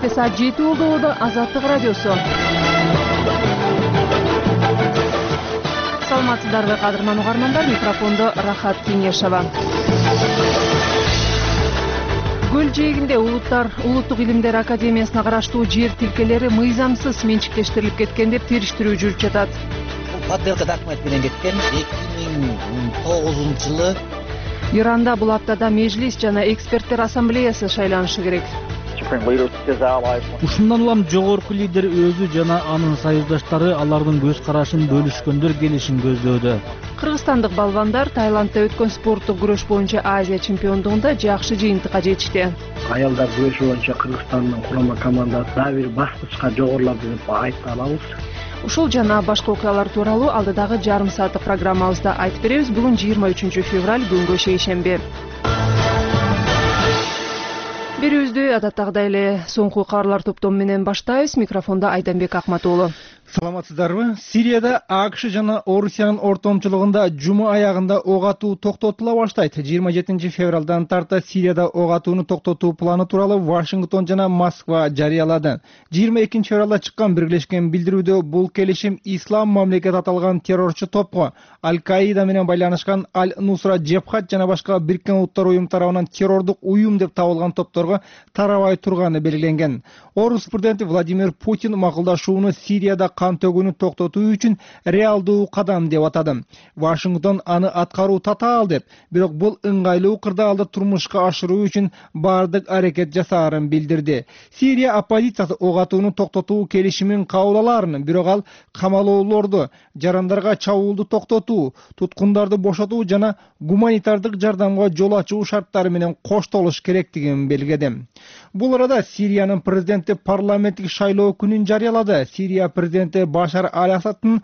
Кечте саат 7 болду. Азаттык радиосу. Саламатсыздарбы кадырман угармандар, микрофондо Рахат Кеңешова. Көл жээгинде Улуттук илимдер академиясына караштуу жер тилкелери мыйзамсыз менчиктештирилип кеткен деп териштирүү жүрүп жатат. Подделка документ менен кеткен 2009 жылы. Иранда бул аптада межлис жана эксперттер ассамблеясы шайланышы керек. Ушундан улам жогорку лидер өзү жана анын союздаштары алардын көз карашын бөлүшкөндөр келишин көздөөдө. Кыргызстандык балбандар Таиландда өткөн спорттук күрөш боюнча Азия чемпиондугунда жакшы жыйынтыкка жетишти. Аялдар күрөшү боюнча Кыргызстандын курама командасы дагы бир баскычка жогорулады деп айта алабыз. Ушул жана башка окуялар тууралуу алдыдагы жарым сааттык программабызда айтып беребиз. Бүгүн 23 февраль күнгө шейшемби. Берүүбүздү адаттагыдай эле соңку кабарлар топтому менен баштайбыз. Микрофондо Айданбек Акматуулу. Саламатсыздарбы? Сирияда АКШ жана Орусиянын ортомчулугунда жума аягында ок атуу токтотула баштайт. 27 февралдан тарта Сирияда ок атууну токтотуу планы тууралуу Вашингтон жана Москва жарыялады. 22 февралда чыккан биргелешкен билдирүүдө бул келишим Ислам мамлекет аталган террорчу топко Аль-Каида менен байланышкан Аль-Нусра Джебхат жана башка Бириккен Улуттар уюму тарабынан террордук уюм деп табылган топторго тарабай турганы белгиленген. Орус президенти Владимир Путин макулдашууну Сирияда кан төгүүнү токтотуу үчүн реалдуу кадам деп атады. Вашингтон аны аткаруу татаал деп, бирок бул ыңгайлуу кырдаалды турмушка ашыруу үчүн бардык аракет жасаарын билдирди. Сирия оппозициясы ок атууну токтотуу келишимин кабыл аларын, бирок ал камалоолорду, жарандарга чабуулду токтотуу, туткундарды бошотуу жана гуманитардык жардамга жол ачуу шарттары менен коштолуш керектигин белгиледи. Бул арада Сириянын президенти парламенттик шайлоо күнүн жарыялады. Сирия президенти Башар Аль-Асадтын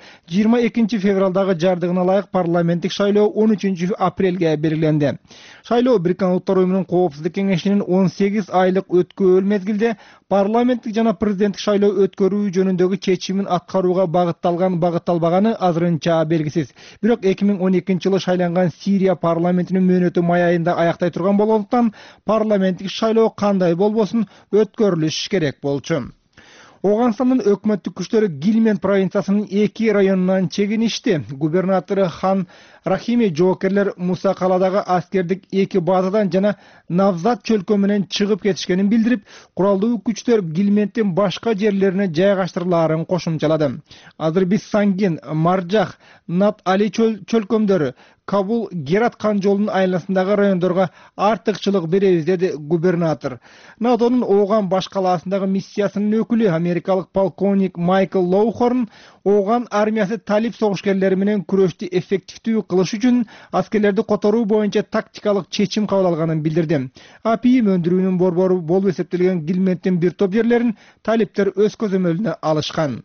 22 февралдагы жардыгына ылайык парламенттик шайлоо 13 апрелге белгиленди. Шайлоо Бириккен Улуттар уюмунун коопсуздук кеңешинин 18 айлык өткөөл мезгилде парламенттик жана президенттик шайлоо өткөрүү жөнүндөгү чечимин аткарууга багытталбаганы азырынча белгисиз. Бирок 2012 жылы шайланган Сирия парламентинин мөөнөтү май айында аяктай турган болгондуктан парламенттик шайлоо кандай болбосун өткөрүлүш керек болчу. Оганстандын өкмөттүк күчтөрү Гилмент провинциясынын 2 районунан чегиништи. Губернатору Хан Рахими жоокерлер Муса каладагы аскердик 2 базадан жана Навзат чөлкө менен чыгып кетишкенин билдирип, куралдуу күчтөр Гилменттин башка жерлерине жайгаштырылаарын кошумчалады. Азыр биз Сангин, Маржах, Нат Али чөлкөмдөрү, Кабул, Герат кан жолунун айланасындагы райондорго артыкчылык беребиз, деди губернатор. НАТОнун Оган баш калаасындагы миссиясынын өкүлү америкалык полковник Майкл Лоухорн Оган армиясы талип согушкерлери менен күрөштү эффективдүү кылыш үчүн аскерлерди которуу боюнча тактикалык чечим кабыл алганын билдирди. АПИ өндүрүүнүн борбору болуп эсептелген Гилменттин бир топ жерлерин талиптер өз көзөмөлүнө алышкан.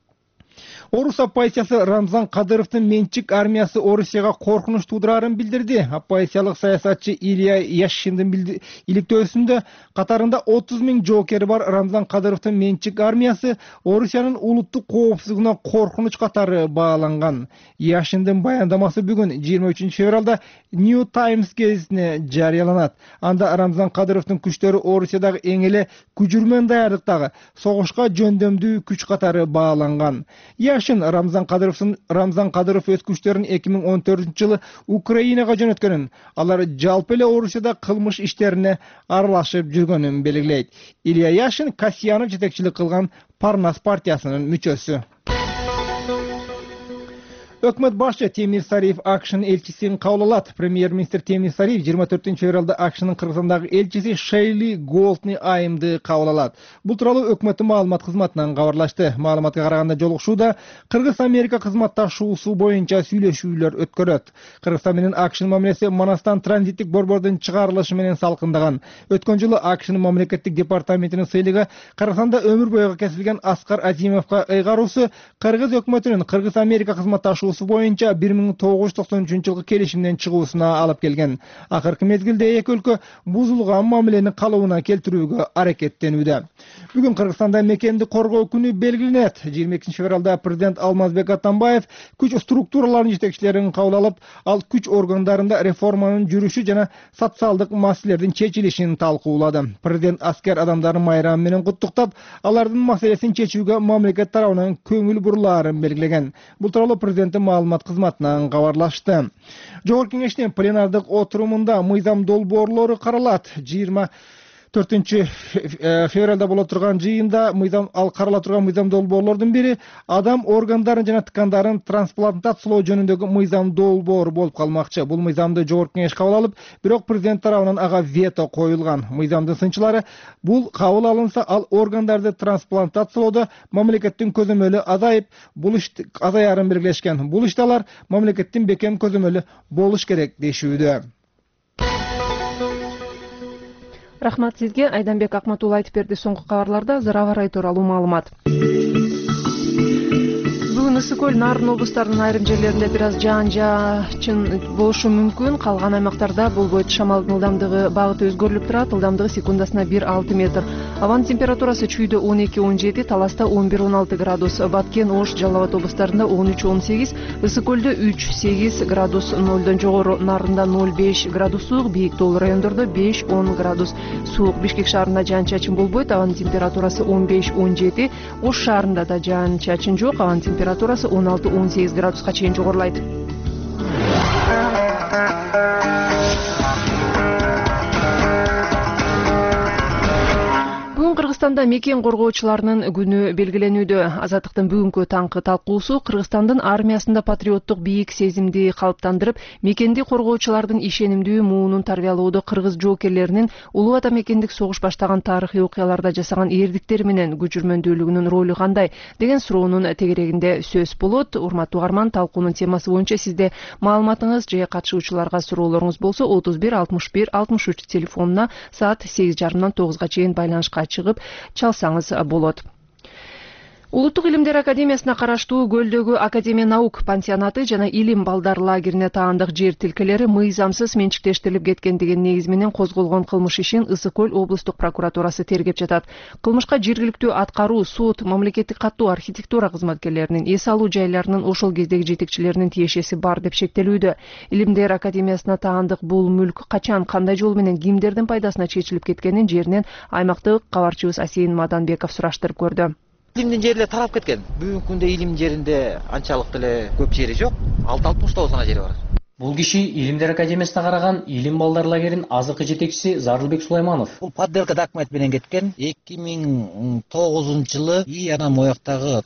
Орус оппозициясы Рамзан Кадыровдун менчик армиясы Орусияга коркунуч туудурарын билдирди. Оппозициялык саясатчы Илья Яшиндин иликтөөсүндө катарында 30 000 жоокери бар Рамзан Кадыровдун менчик армиясы Орусиянын улуттук коопсуздугуна коркунуч катары бааланган. Яшиндин баяндамасы бүгүн 23 февралда New Times гезитине жарыяланат. Анда Рамзан Кадыровдун күчтөрү Орусиядагы эң эле күжүрмөн даярдыктагы согушка жөндөмдүү күч катары бааланган. Рамзан Кадыров өз күчтөрүн 2014 жылы Украинага жөнөткөнүн, алар жалпы эле Орусияда кылмыш иштерине аралашып жүргөнүн белгилейт. Илья Яшин Касьянов жетекчилик кылган Парнас партиясынын мүчөсү. Өкмөт башчы Темир Сариев АКШнын элчисин кабыл алат. Премьер-министр Темир Сариев 24 февралда АКШнын Кыргызстандагы элчиси Шейли Голдни Айымды кабыл алат. Бул тууралуу өкмөттүн маалымат кызматынан кабарлашты. Маалыматка караганда жолугушууда Кыргыз-Америка кызматташуусу боюнча сүйлөшүүлөр өткөрөт. Кыргызстан менен АКШнын мамилеси Манастан транзиттик борбордун чыгарылышы менен салкындаган. Өткөн жылы АКШнын мамлекеттик департаментинин сыйлыгы Кыргызстанда өмүр бою кесилген Аскар Азимовго ыйгаруусу Кыргыз өкмөтүнүн Кыргыз-Америка кызматташуусу облусу боюнча 1993 келишимден чыгуусуна алып келген. Акыркы мезгилде эки өлкө бузулган мамилени калыбына келтирүүгө аракеттенүүдө. Бүгүн Кыргызстанда мекенди коргоо күнү белгиленет. 22 февралда президент Алмазбек Атамбаев күч структураларынын жетекчилерин кабыл алып, ал күч органдарында реформанын жүрүшү жана социалдык маселелердин чечилишин талкуулады. Президент аскер адамдарын майрамы менен куттуктап, алардын маселесин чечүүгө мамлекет тарабынан көңүл бурулаарын белгилеген. Бул тууралуу президенттин маалымат кызматынан кабарлашты. Жогорку кеңештин пленардык отурумунда мыйзам долбоорлору каралат. 24 февралда боло турган жыйында карала турган мыйзам долбоорлордун бири адам органдарын жана ткандарын трансплантациялоо жөнүндөгү мыйзам долбоору болуп калмакчы. Бул мыйзамды жогорку кеңеш кабыл алып, бирок президент тарабынан ага вето коюлган. Мыйзамдын сынчылары бул кабыл алынса, ал органдарды трансплантациялоодо мамлекеттин көзөмөлү азайып, азаярын белгилешкен. Бул иште алар мамлекеттин бекем көзөмөлү болуш керек дешүүдө. Рахмат сизге. Айданбек Акматулла айтып берди. Соңку кабарларда Зыравар ай тууралуу маалымат. Бүгүн Ысык көл, Нарын облустарынын айрым жерлеринде бир аз жаан-жаачын болушу мүмкүн. Калган аймактарда болбойт. Шамалдын ылдамдыгы багыты өзгөрүлүп турат. Ылдамдыгы секундасына 1-6 метр. Абанын температурасы чүйдө 12-17, Таласта 11-16 градус. Баткен, Ош, Жалал Абад облустарында 13-18, Ысык көлдө 3-8 градус нолдон жогору, Нарында 0-5 градус суук, бийик тоолуу райондордо 5-10 градус суук. Бишкек шаарында жаан-чачын болбойт. Абанын температурасы 15-17, Ош шаарында да жаан-чачын жок. Абанын температурасы 16-18 градуска чейин жогорулайт. Кыргызстанда мекен коргоочуларынын күнү белгиленүүдө. Азаттыктын бүгүнкү таңкы талкуусу Кыргызстандын армиясында патриоттук бийик сезимди калыптандырып, мекенди коргоочулардын ишенимдүү муунун тарбиялоодо кыргыз жоокерлеринин улуу ата мекендик согуш баштаган тарыхый окуяларда жасаган эрдиктери менен күчүрмөндүүлүгүнүн ролу кандай деген суроонун тегерегинде сөз болот. Урматтуу угарман, талкуунун темасы боюнча сизде маалыматыңыз же катышуучуларга суроолоруңуз болсо 31 61 63 телефонуна саат 8:30 9 чейин байланышка чыгып чалсаңыз болот. Улуттук илимдер академиясына караштуу Көлдөгү Академия наук пансионаты жана илим балдар лагерине таандык жер тилкелери мыйзамсыз менчиктештирилип кеткен деген негиз менен козголгон кылмыш ишин Ысык көл облустук прокуратурасы тергеп жатат. Кылмышка жергиликтүү аткаруу, сот, мамлекеттик каттуу архитектура кызматкерлеринин, эс алуу жайларынын ошол кездеги жетекчилеринин тиешеси бар деп шектелүүдө. Илимдер академиясына таандык бул мүлк качан, кандай жол менен, кимдердин пайдасына чечилип кеткенин жеринен аймактык кабарчыбыз Асейин Маданбеков сураштырып көрдү. Илимдин жерлери тарап кеткен. Бүгүнкү күндө илим жеринде анчалык деле көп жери жок. 6-69 гана жери бар. Бул киши Илимдер академиясына караган илим балдар лагеринин азыркы жетекчиси Зарылбек Сулайманов. Бул подделка документ менен кеткен. 2009-жылы анан мояктагы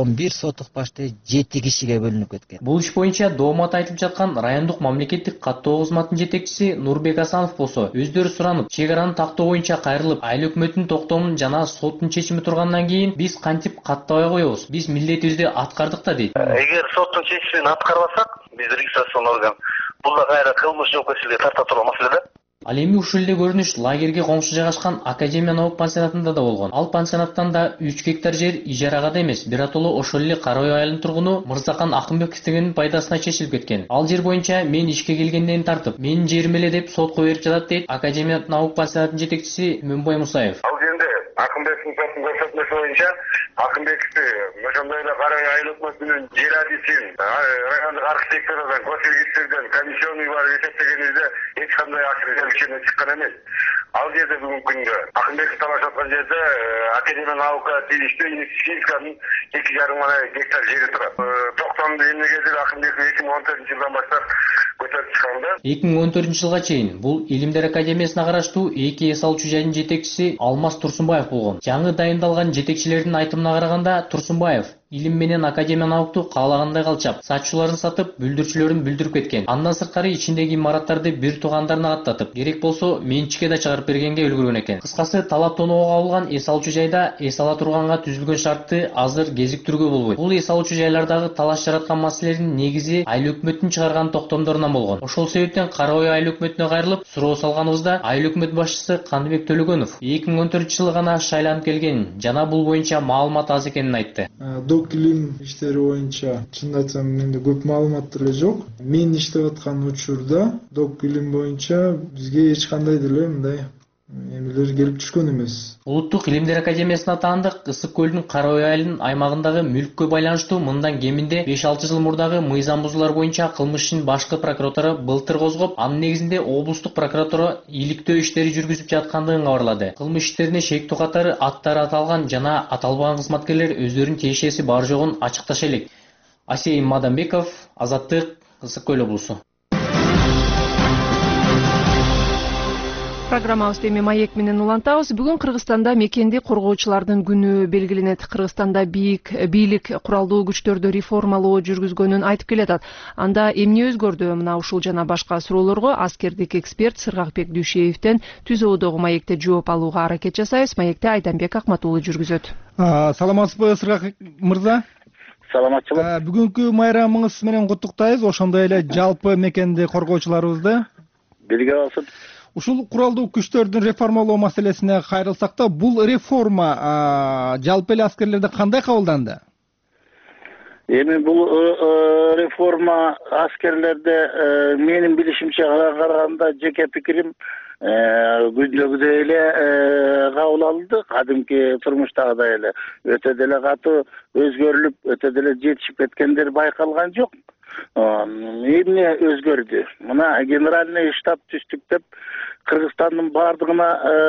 91,7 кишиге бөлүнүп кеткен. Бул иш боюнча доомат айтылып жаткан райондук мамлекеттик каттоо кызматынын жетекчиси Нурбек Асанов болсо, өздөрү суранып, чек араны тактоо боюнча кайрылып, айыл өкмөттүн токтомунун жана соттун чечими тургандан кийин биз кантип каттабай коебуз? Биз милдетибизди аткардык да дейт. Эгер соттун чечимин аткарбасак, биз регистрацион орган бул да кайра кылмыш жоопкерчиликке тарта турган маселе да. Ал эми ушул эле көрүнүш лагерге коңшу жайгашкан Академия наук пансионатында да болгон. Ал пансионаттан да 3 гектар жер ижарага да эмес, биротоло ошол эле Карабай айылынын тургуну Мырзакан Акымбековдин пайдасына чечилип кеткен. Ал жер боюнча мен ишке келгенден тартып, менин жерим эле деп сотко берип жатат дейт Академия наук пансионатынын жетекчиси Мөнбой Мусаев. Ал жерде Акымбековдин соттун көрсөтмөсү боюнча Акымбековду ошондой эле Карабай айыл өкмөтүнүн жер адисин райондук архитектурадан, госрегистрден комиссионный бар эсептегенибизде эч кандай акча чыккан эмес. Ал жерде бүгүнкү күндө Акымбеков талашып аткан жерде Академия наука тийиштүү инвестициянын 2,5 гектар жери турат. Токтомду эмнегедир Акымбеков 2014-жылдан баштап көтөрүп чыкканда. 2014-жылга чейин бул Илимдер академиясына караштуу эки эс алуучу жайдын жетекчиси Алмаз Турсунбаев болгон. Жаңы дайындалган жетекчилердин айтымына караганда, Турсунбаев илим менен академия наукту каалагандай калчап, сатчуларын сатып, бүлдүрчүлөрүн бүлдүрүп кеткен. Андан сырткары ичиндеги имараттарды бир туугандарына каттатып, керек болсо менчикке да чыгарып бергенге үлгүргөн экен. Кыскасы, талап тоноого кабылган эс алуучу жайда эс ала турганга түзүлгөн шартты азыр кезиктирүүгө болбойт. Бул эс алуучу жайлардагы талаш жараткан маселелердин негизи айыл өкмөттүн чыгарган токтомдоруна кыргызстан болгон. Ошол себептен Кара Ой айыл өкмөтүнө кайрылып, суроо салганыбызда айыл өкмөт башчысы Кандыбек Төлөгөнов 2014-жылы гана шайланып келген жана бул боюнча маалымат аз экенин айтты. Док илим иштери боюнча чын айтсам менде көп маалымат деле жок. Мен иштеп аткан учурда док илим боюнча бизге эч кандай деле мындай эмелер келип түшкөн эмес. Улуттук илимдер академиясына таандык Ысык көлдүн Кара Ой айылынын аймагындагы мүлккө байланыштуу мындан кеминде 5-6 жыл мурдагы мыйзам бузуулар боюнча кылмыш ишин башкы прокуратура былтыр козгоп, анын негизинде облустук прокуратура иликтөө иштери жүргүзүп жаткандыгын кабарлады. Кылмыш иштерине шектүү катары аттары аталган жана аталбаган кызматкерлер өздөрүнүн тиешеси бар жогун ачыкташа элек. Асейин Мадамбеков, Азаттык, Ысык көл облусу. Программабызды эми маек менен улантабыз. Бүгүн Кыргызстанда мекенди коргоочулардын күнү белгиленет. Кыргызстанда бийлик куралдуу күчтөрдү реформалоо жүргүзгөнүн айтып келатат. Анда эмне өзгөрдү? Мына ушул жана башка суроолорго аскердик эксперт Сыргакбек Дүйшеевден түз оодогу маекте жооп алууга аракет жасайбыз. Маекте Айданбек Акматуулу жүргүзөт. Саламатсызбы, Сыргакбек мырза? Саламатчылык. Бүгүнкү майрамыңыз менен куттуктайбыз. Ошондой эле жалпы мекенди коргоочуларыбызды. Бирге болсун. Ушул куралдуу күчтөрдүн реформалоо маселесине кайрылсак да, бул реформа жалпы эле аскерлерде кандай кабылданды? Эми бул реформа аскерлерде менин билишимче караганда жеке пикирим күндөгүдөй эле кабыл алынды. Кадимки турмуштагыдай эле өтө деле катуу өзгөрүлүп, өтө деле жетишип кеткендер байкалган жок. Эмне өзгөрдү? Мына генеральный штаб түздүк деп Кыргызстандын бардыгына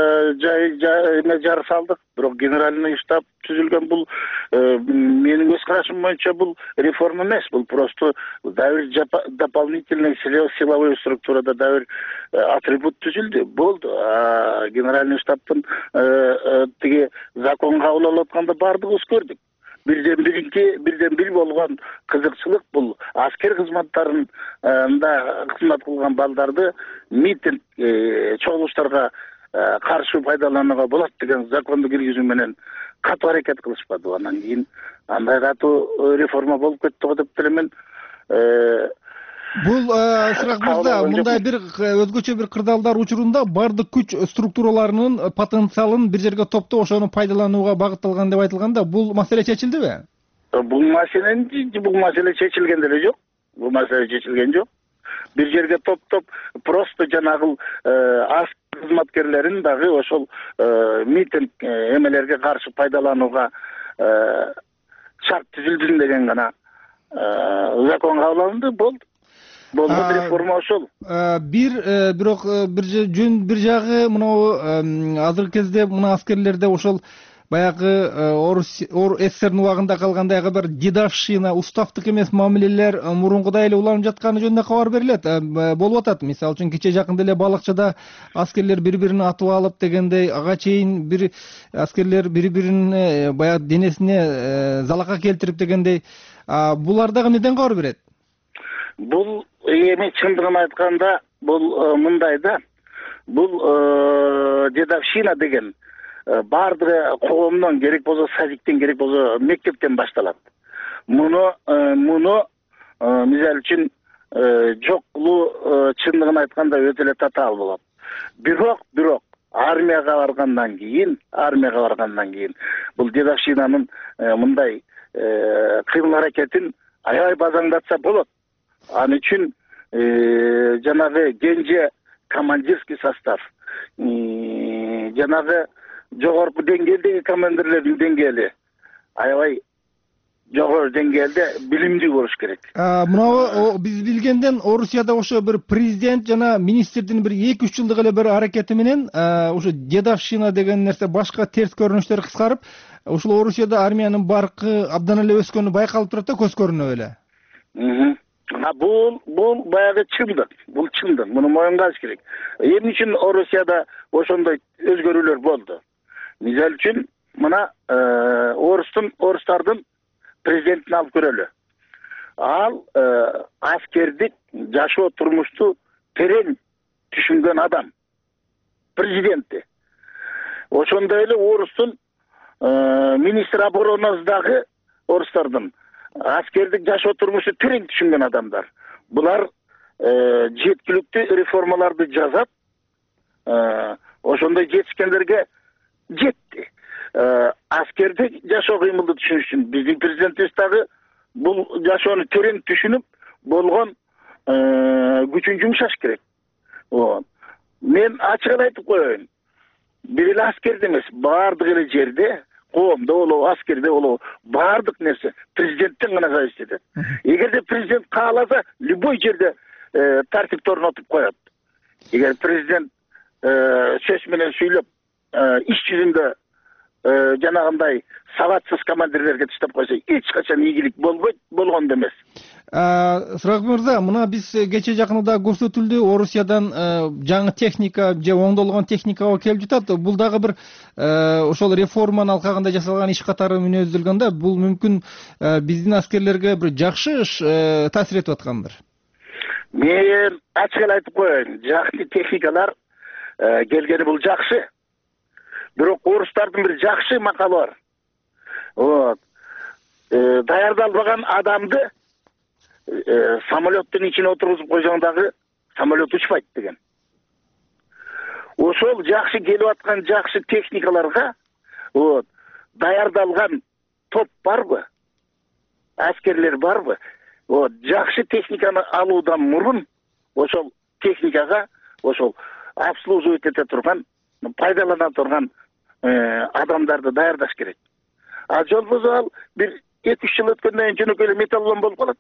жар салдык. Бирок генеральный штаб түзүлгөн бул менин көз карашым боюнча бул реформа эмес, бул просто дабир дополнительный силовой структурада дабир атрибут түзүлдү. Болду. Генеральный штабтын тиги закон кабыл алып атканда бардыгыбыз көрдүк. Бирден бир болгон кызыкчылык бул аскер кызматтарында кызмат кылган балдарды митинг чогулуштарга каршы пайдаланууга болот деген законду киргизүү менен катуу аракет кылышпады. Анан кийин андай катуу реформа болуп кетти го деп делемен. Бул Сыргакбек, мындай бир өзгөчө бир кырдаалдар учурунда бардык күч структураларынын потенциалын бир жерге топтоп, ошону пайдаланууга багытталган деп айтылганда, бул маселе чечилдиби? Бул маселе чечилген деле жок. Бул маселе чечилген жок. Бир жерге топтоп, просто жанагы кызматкерлерин дагы ошол митинг эмелерге каршы пайдаланууга шарт түзүлдүн деген гана закон кабыл алынды. Болду реформа ошол. Бирок бир жагы мынау азыркы кезде мына аскерлерде ошол баягы СССРдин убагында калгандайгы бир дедовщина, уставдык эмес мамилелер мурункудай эле уланып жатканы жөнүндө кабар берилет. Болуп атат. Мисалы үчүн кече жакында эле Балыкчыда аскерлер бири-бирин атып алып дегендей, ага чейин бир аскерлер бири-бирин баягы денесине залака келтирип дегендей. Булар дагы эмнеден кабар берет? Бул эми чындыгын айтканда бул мындай да. Бул дедовщина деген бардыгы коомдон, керек болсо садиктен, керек болсо мектептен башталат. Муну мисалы үчүн жокулуу чындыгын айтканда өтө эле татаал болот. Бирок армияга баргандан кийин бул дедовщинанын мындай кыймыл аракетин аябай базаңдатса болот. Аны үчүн жанагы кенже командирский состав, жанагы жогорку деңгээлдеги командирлердин деңгээли аябай жогору деңгээлде билимдүү болуш керек. Мына биз билгенден Орусияда ошо бир президент жана министрдин бир 2-3 жылдык эле бир аракети менен ошо дедовщина деген нерсе башка терс көрүнүштөр кыскарып, ушул Орусияда армиянын баркы абдан эле өскөнү байкалып турат да, көз көрүнө эле. Бул баягы чындык. Бул чындык. Муну моюнга алыш керек. Эмне үчүн Орусияда ошондой өзгөрүүлөр болду? Мисалы үчүн мына орустардын президентин алып көрөлү. Ал аскердик жашоо турмушту терең түшүнгөн адам. Президенти. Ошондой эле орустун министр оборонасындагы орустардын аскердик жашоо турмушу терең түшүнгөн адамдар. Булар жеткиликтүү реформаларды жасап, ошондой жетишкендерге жетти. Аскерде жашоо кыймылды түшүнүш үчүн биздин президентибиз дагы бул жашоону терең түшүнүп болгон күчүн жумшаш керек. Мен ачык айтып коеюн. Бир эле аскерде эмес, баардык эле жерде, коомдо болобу, аскерде болобу, баардык нерсе президенттен гана зависит этет. Эгерде президент кааласа, любой жерде тартипти орнотуп коет. Эгер президент сөз менен сүйлөп, иш жүзүндө жанагындай сабатсыз командирлерге таштап койсо, эч качан ийгилик болбойт, болгон да эмес. Сырак мырза, мына биз кече жакында көрсөтүлдү, Орусиядан жаңы техника же оңдолгон техникага келип жатат. Бул дагы бир ошол реформанын алкагында жасалган иш катары мүнөздөлгөн да. Бул мүмкүн биздин аскерлерге бир жакшы таасир этип аткандыр. Мен ачык эле айтып коеюн, жакшы техникалар келгени бул жакшы. Бирок орустардын бир жакшы макалы бар. Даярдалбаган адамды самолеттин ичине отургузуп койсоң дагы самолет учпайт деген. Ошол жакшы келип аткан жакшы техникаларга даярдалган топ барбы? Аскерлер барбы? Жакшы техниканы алуудан мурун ошол техникага, ошол обслуживать эте турган, пайдалана турган адамдарды даярдаш керек. А жолбосо ал бир 2-3 жыл өткөндөн кийин жөнөкөй эле металлон болуп калат.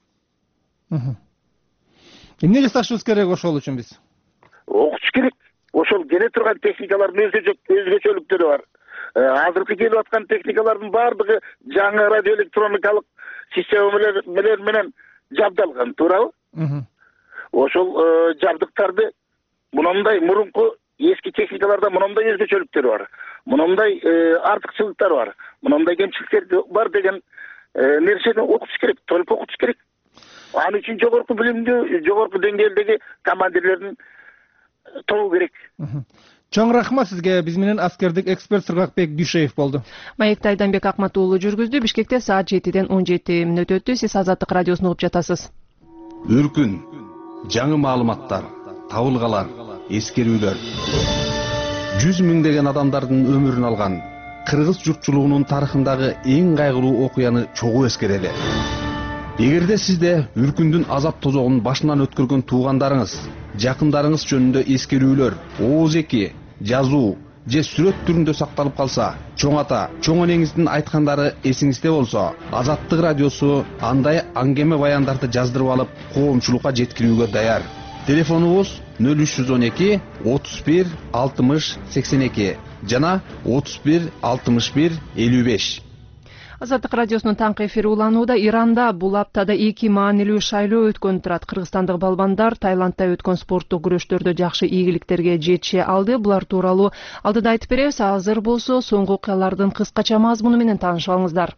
Эмне жасашыбыз керек ошол үчүн биз? Окутуш керек. Ошол келе турган техникалардын өзгөчөлүктөрү бар. Азыркы келип аткан техникалардын баардыгы жаңы радиоэлектроникалык системалар менен жабдалган, туурабы? Ошол жабдыктарды мындай мурунку эски техникаларда мындай өзгөчөлүктөр бар. Мындай артыкчылыктар бар. Мындай кемчиликтер бар деген нерсени окутуш керек, толук окутуш керек. Анын үчүн жогорку билимдүү, жогорку деңгээлдеги командирлердин тобу керек. Чоң рахмат сизге. Биз менен аскердик эксперт Сыргакбек Дүйшеев болду. Маекти Айданбек Акмат уулу жүргүздү. Бишкекте саат 7-ден 17 өттү. Сиз Азаттык радиосун угуп жатасыз. Өркүн, жаңы маалыматтар, табылгалар, эскерүүлөр. 100 миңдеген адамдардын өмүрүн алган кыргыз журтчулугунун тарыхындагы эң кайгылуу окуяны чогуу эскерели. Эгерде сизде Үркүндүн азап тозогун башынан өткөргөн туугандарыңыз, жакындарыңыз жөнүндө эскерүүлөр, ооз эки, жазуу же сүрөт түрүндө сакталып калса, чоң ата, чоң энеңиздин айткандары эсиңизде болсо, Азаттык радиосу андай аңгеме баяндарды жаздырып алып, коомчулукка жеткирүүгө даяр. Телефонубуз 0312 31 60 82 жана 31 61 55. Азаттык радиосунун таңкы эфири уланууда. Иранда бул аптада 2 маанилүү шайлоо өткөн турат. Кыргызстандык балбандар Таиландда өткөн спорттук күрөштөрдө жакшы ийгиликтерге жете алды. Булар тууралуу алдыда айтып беребиз. Азыр болсо соңку окуялардын кыскача мазмуну менен таанышып алыңыздар.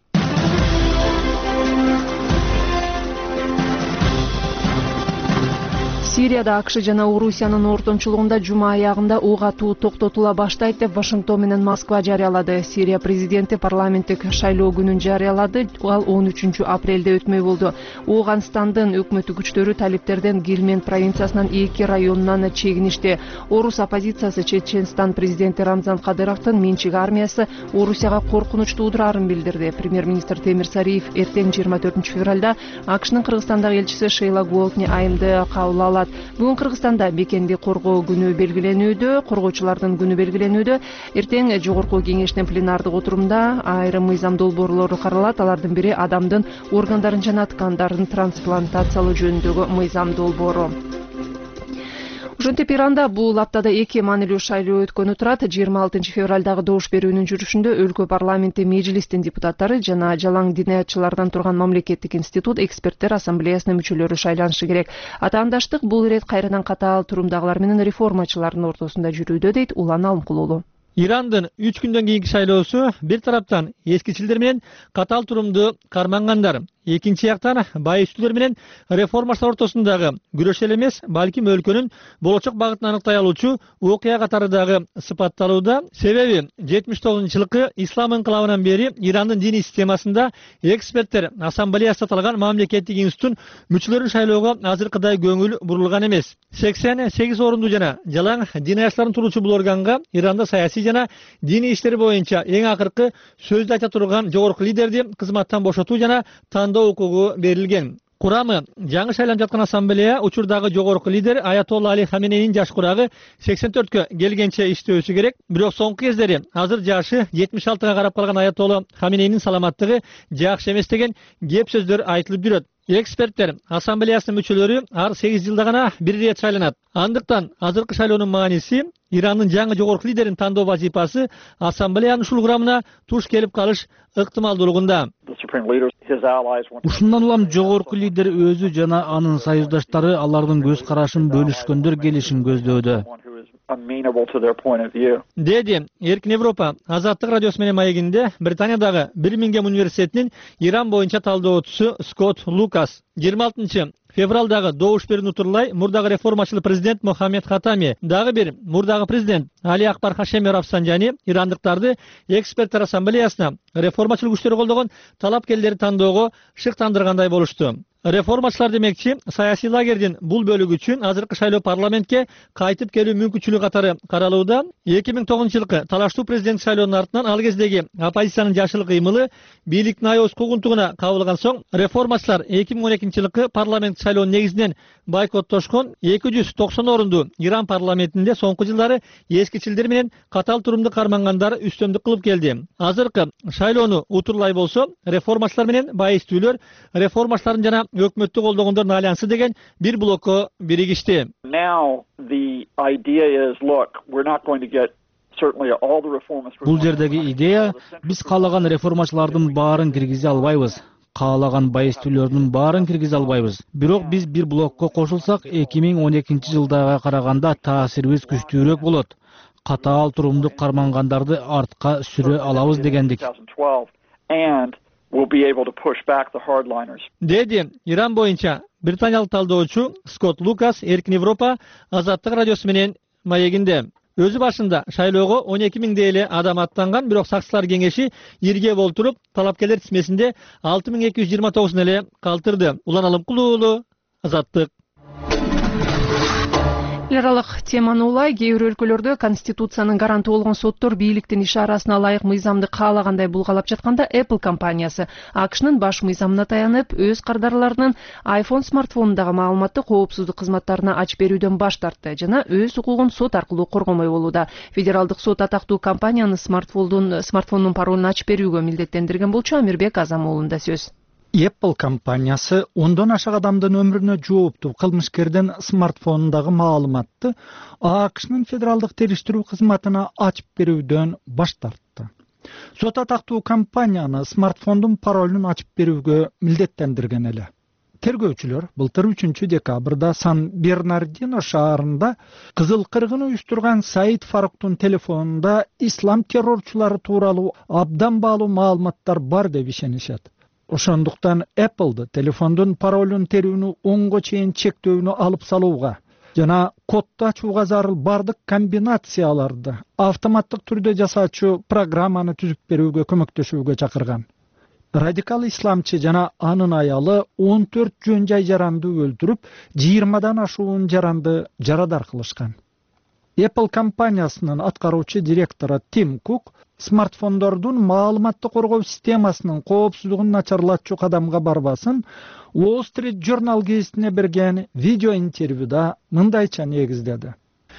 Сирияда АКШ жана Орусиянын ортомчулугунда жума аягында ок атуу токтотула баштайт деп Вашингтон менен Москва жарыялады. Сирия президенти парламенттик шайлоо күнүн жарыялады. Ал 13 апрелде өтмөй болду. Ооганстандын өкмөттүк күчтөрү талиптерден Гильмен провинциясынын 2 районунан чегиништи. Орус оппозициясы Чеченстан президенти Рамзан Кадыровдун менчик армиясы Орусияга коркунуч туудурарын билдирди. Премьер-министр Темир Сариев эртең 24 февралда АКШнын Кыргызстандагы элчиси Шейла Голдни айымды кабыл алат. Бүгүн Кыргызстанда бекенди коргоо күнү белгиленүүдө, коргоочулардын күнү белгиленүүдө. Эртең жогорку кеңештин пленардык отурумда айрым мыйзам долбоорлору каралат. Алардын бири адамдын органдарын жана ткандарын трансплантациялоо жөнүндөгү мыйзам долбоору. Ошентип Иранда бул аптада 2 маанилүү шайлоо өткөнү турат. 26 февралдагы добуш берүүнүн жүрүшүндө өлкө парламенти мejлистин депутаттары жана жалаң диниятчылардан турган мамлекеттик институт эксперттер ассамблеясынын мүчөлөрү шайланышы керек. Атаандаштык бул ирет кайрадан катаал турумдагылар менен реформачылардын ортосунда жүрүүдө, дейт Улан Алымкулуулу. Ирандын 3 күндөн кийинки шайлоосу бир тараптан эскичилдер менен катаал турумду кармангандар, экинчи жактан байыстуулар менен реформачылар ортосундагы күрөш эле эмес, балким өлкөнүн болочок багытын аныктай алуучу окуя катары дагы сыпатталууда. Себеби 79-жылкы ислам инкылабынан бери Ирандын диний системасында эксперттер ассамблеясы аталган мамлекеттик институттун мүчөлөрүн шайлоого азыркыдай көңүл бурулган эмес. 88 орунду жана жалаң динаячыларын туруучу бул органга Иранда саясий жана диний иштер боюнча эң акыркы сөздү айта турган жогорку лидерди кызматтан бошотуу жана тандоо укугу берилген. Курамы жаңы шайланып жаткан ассамблея учурдагы жогорку лидер Аятолла Али Хаменейнин жаш курагы 84кө келгенче иштөөсү керек. Бирок соңку кездери азыр жашы 76га карап калган Аятолла Хаменейнин саламаттыгы жакшы эмес деген кеп сөздөр айтылып жүрөт. Эксперттер ассамблеясынын мүчөлөрү ар 8 жылда гана бир рет шайланат. Андыктан азыркы шайлоонун мааниси Ирандын жаңы жогорку лидерин тандоо вазифасы ассамблеянын ушул курамына туш келип калыш ыктымалдуулугунда. Ушундан улам жогорку лидер өзү жана анын союздаштары алардын көз карашын бөлүшкөндөр келишин көздөдө. Деди Эркин Европа Азаттык радиосу менен маегинде Британиядагы Бирмингем университетинин Иран боюнча талдоочусу Скотт Лукас. 26 февралдагы добуш берүүнү утурлай мурдагы реформачыл президент Мохаммед Хатами, дагы бир мурдагы президент Али Акбар Хашеми Рафсанжани ирандыктарды эксперттер ассамблеясына реформачыл күчтөр колдогон талапкерлерди тандоого шыктандыргандай болушту. Реформачылар демекчи, саясий лагердин бул бөлүгү үчүн азыркы шайлоо парламентке кайтып келүү мүмкүнчүлүгү катары каралууда. 2009-жылкы талаштуу президент шайлоонун артынан ал кездеги оппозициянын жашыл кыймылы бийликтин айоос куугунтугуна кабылган соң реформачылар 2012-жылкы парламент шайлоонун негизинен бойкоттошкон 290 орунду Иран парламентинде соңку жылдары эскичилдер менен катал турумду кармангандар үстөмдүк кылып келди. Азыркы шайлоону утурлай болсо реформачылар менен байыстуулар реформачылардын жана өкмөттү колдогондордун альянсы деген бир блокко биригишти. Бул жердеги идея биз каалаган реформачылардын баарын киргизе албайбыз. Каалаган байыстуулардын баарын киргизе албайбыз. Бирок биз бир блокко кошулсак 2012-жылдага караганда таасирибиз күчтүүрөөк болот. Катаал турумду кармангандарды артка сүрө алабыз дегендик. Деди Иран боюнча британиялык талдоочу Скотт Лукас Эркин Европа Азаттык радиосу менен маегинде. Өзү башында шайлоого 12 миңдей эле адам аттанган, бирок сакчылар кеңеши ирге болтуруп, талапкерлер тизмесинде 6229 эле калтырды. Улан Алымкулуу уулу, Азаттык. Эл аралык теманы улай, кээ бир өлкөлөрдө конституциянын гаранты болгон соттор бийликтин иш арасына ылайык мыйзамды каалагандай булгалап жатканда Apple компаниясы АКШнын баш мыйзамына таянып, өз кардарларынын iPhone смартфонундагы маалыматты коопсуздук кызматтарына ачып берүүдөн баш тартты жана өз укугун сот аркылуу коргомой болууда. Федералдык сот атактуу компанияны смартфонунун паролун ачып берүүгө милдеттендирген болчу. Амирбек Азам уулунда сөз. Apple компаниясы 10дон ашык адамдын өмүрүнө жооптуу кылмышкердин смартфонундагы маалыматты АКШнын федералдык териштирүү кызматына ачып берүүдөн баш тартты. Сот атактуу компанияны смартфондун паролун ачып берүүгө милдеттендирген эле. Тергөөчүлөр былтыр 3 декабрда Сан-Бернардино шаарында кызыл кыргын уюштурган Саид Фаруктун телефонунда ислам террорчулары тууралуу абдан баалуу маалыматтар бар деп ишенишет. Ошондуктан Apple'ды телефондун паролун терүүнү онго чейин чектөөнү алып салууга жана кодду ачууга зарыл бардык комбинацияларды автоматтык түрдө жасаачу программаны түзүп берүүгө көмөктөшүүгө чакырган. Радикал исламчы жана анын аялы 14 жөн жай жаранды өлтүрүп, 20дан ашуун жаранды жарадар кылышкан. Apple компаниясынын аткаруучу директору Тим Кук смартфондордун маалыматты коргоо системасынын коопсуздугун начарлатчу кадамга барбасын Wall Street Journal гезитине берген видео интервьюда мындайча негиздеди.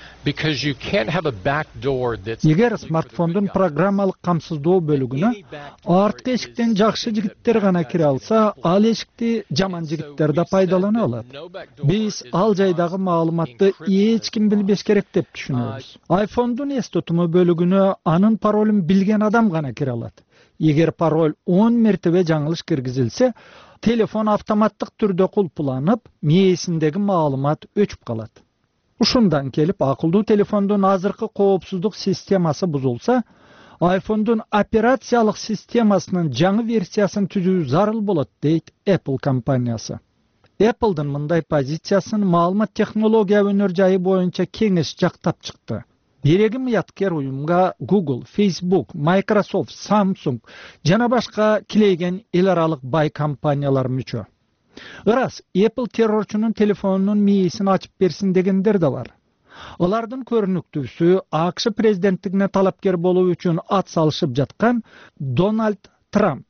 Эгер смартфондун программалык камсыздоо бөлүгүнө арткы эшиктен жакшы жигиттер гана кире алса, ал эшикти жаман жигиттер да пайдалана алат. Биз ал жайдагы маалыматты эч ким билбеш керек деп түшүнөбүз. iPhone'дун эс тутуму бөлүгүнө анын паролун билген адам гана кире алат. Эгер пароль 10 мертебе жаңылыш киргизилсе, телефон автоматтык түрдө кулпуланып, мээсиндеги маалымат өчүп калат. Ушундан келип, акылдуу телефондун азыркы коопсуздук системасы бузулса, iPhone'дун операциялык системасынын жаңы версиясын түзүү зарыл болот, дейт Apple компаниясы. Apple'дын мындай позициясын маалымат технология өнөр жайы боюнча кеңеш жактап чыкты. Берегим яткер уюмга Google, Facebook, Microsoft, Samsung жана башка килейген эл аралык бай компаниялар мүчө. Ырас, Apple террорчунун телефонунун мээсин ачып берсин дегендер да бар. Алардын көрүнүктүүсү АКШ президенттигине талапкер болуу үчүн ат салышып жаткан Дональд Трамп.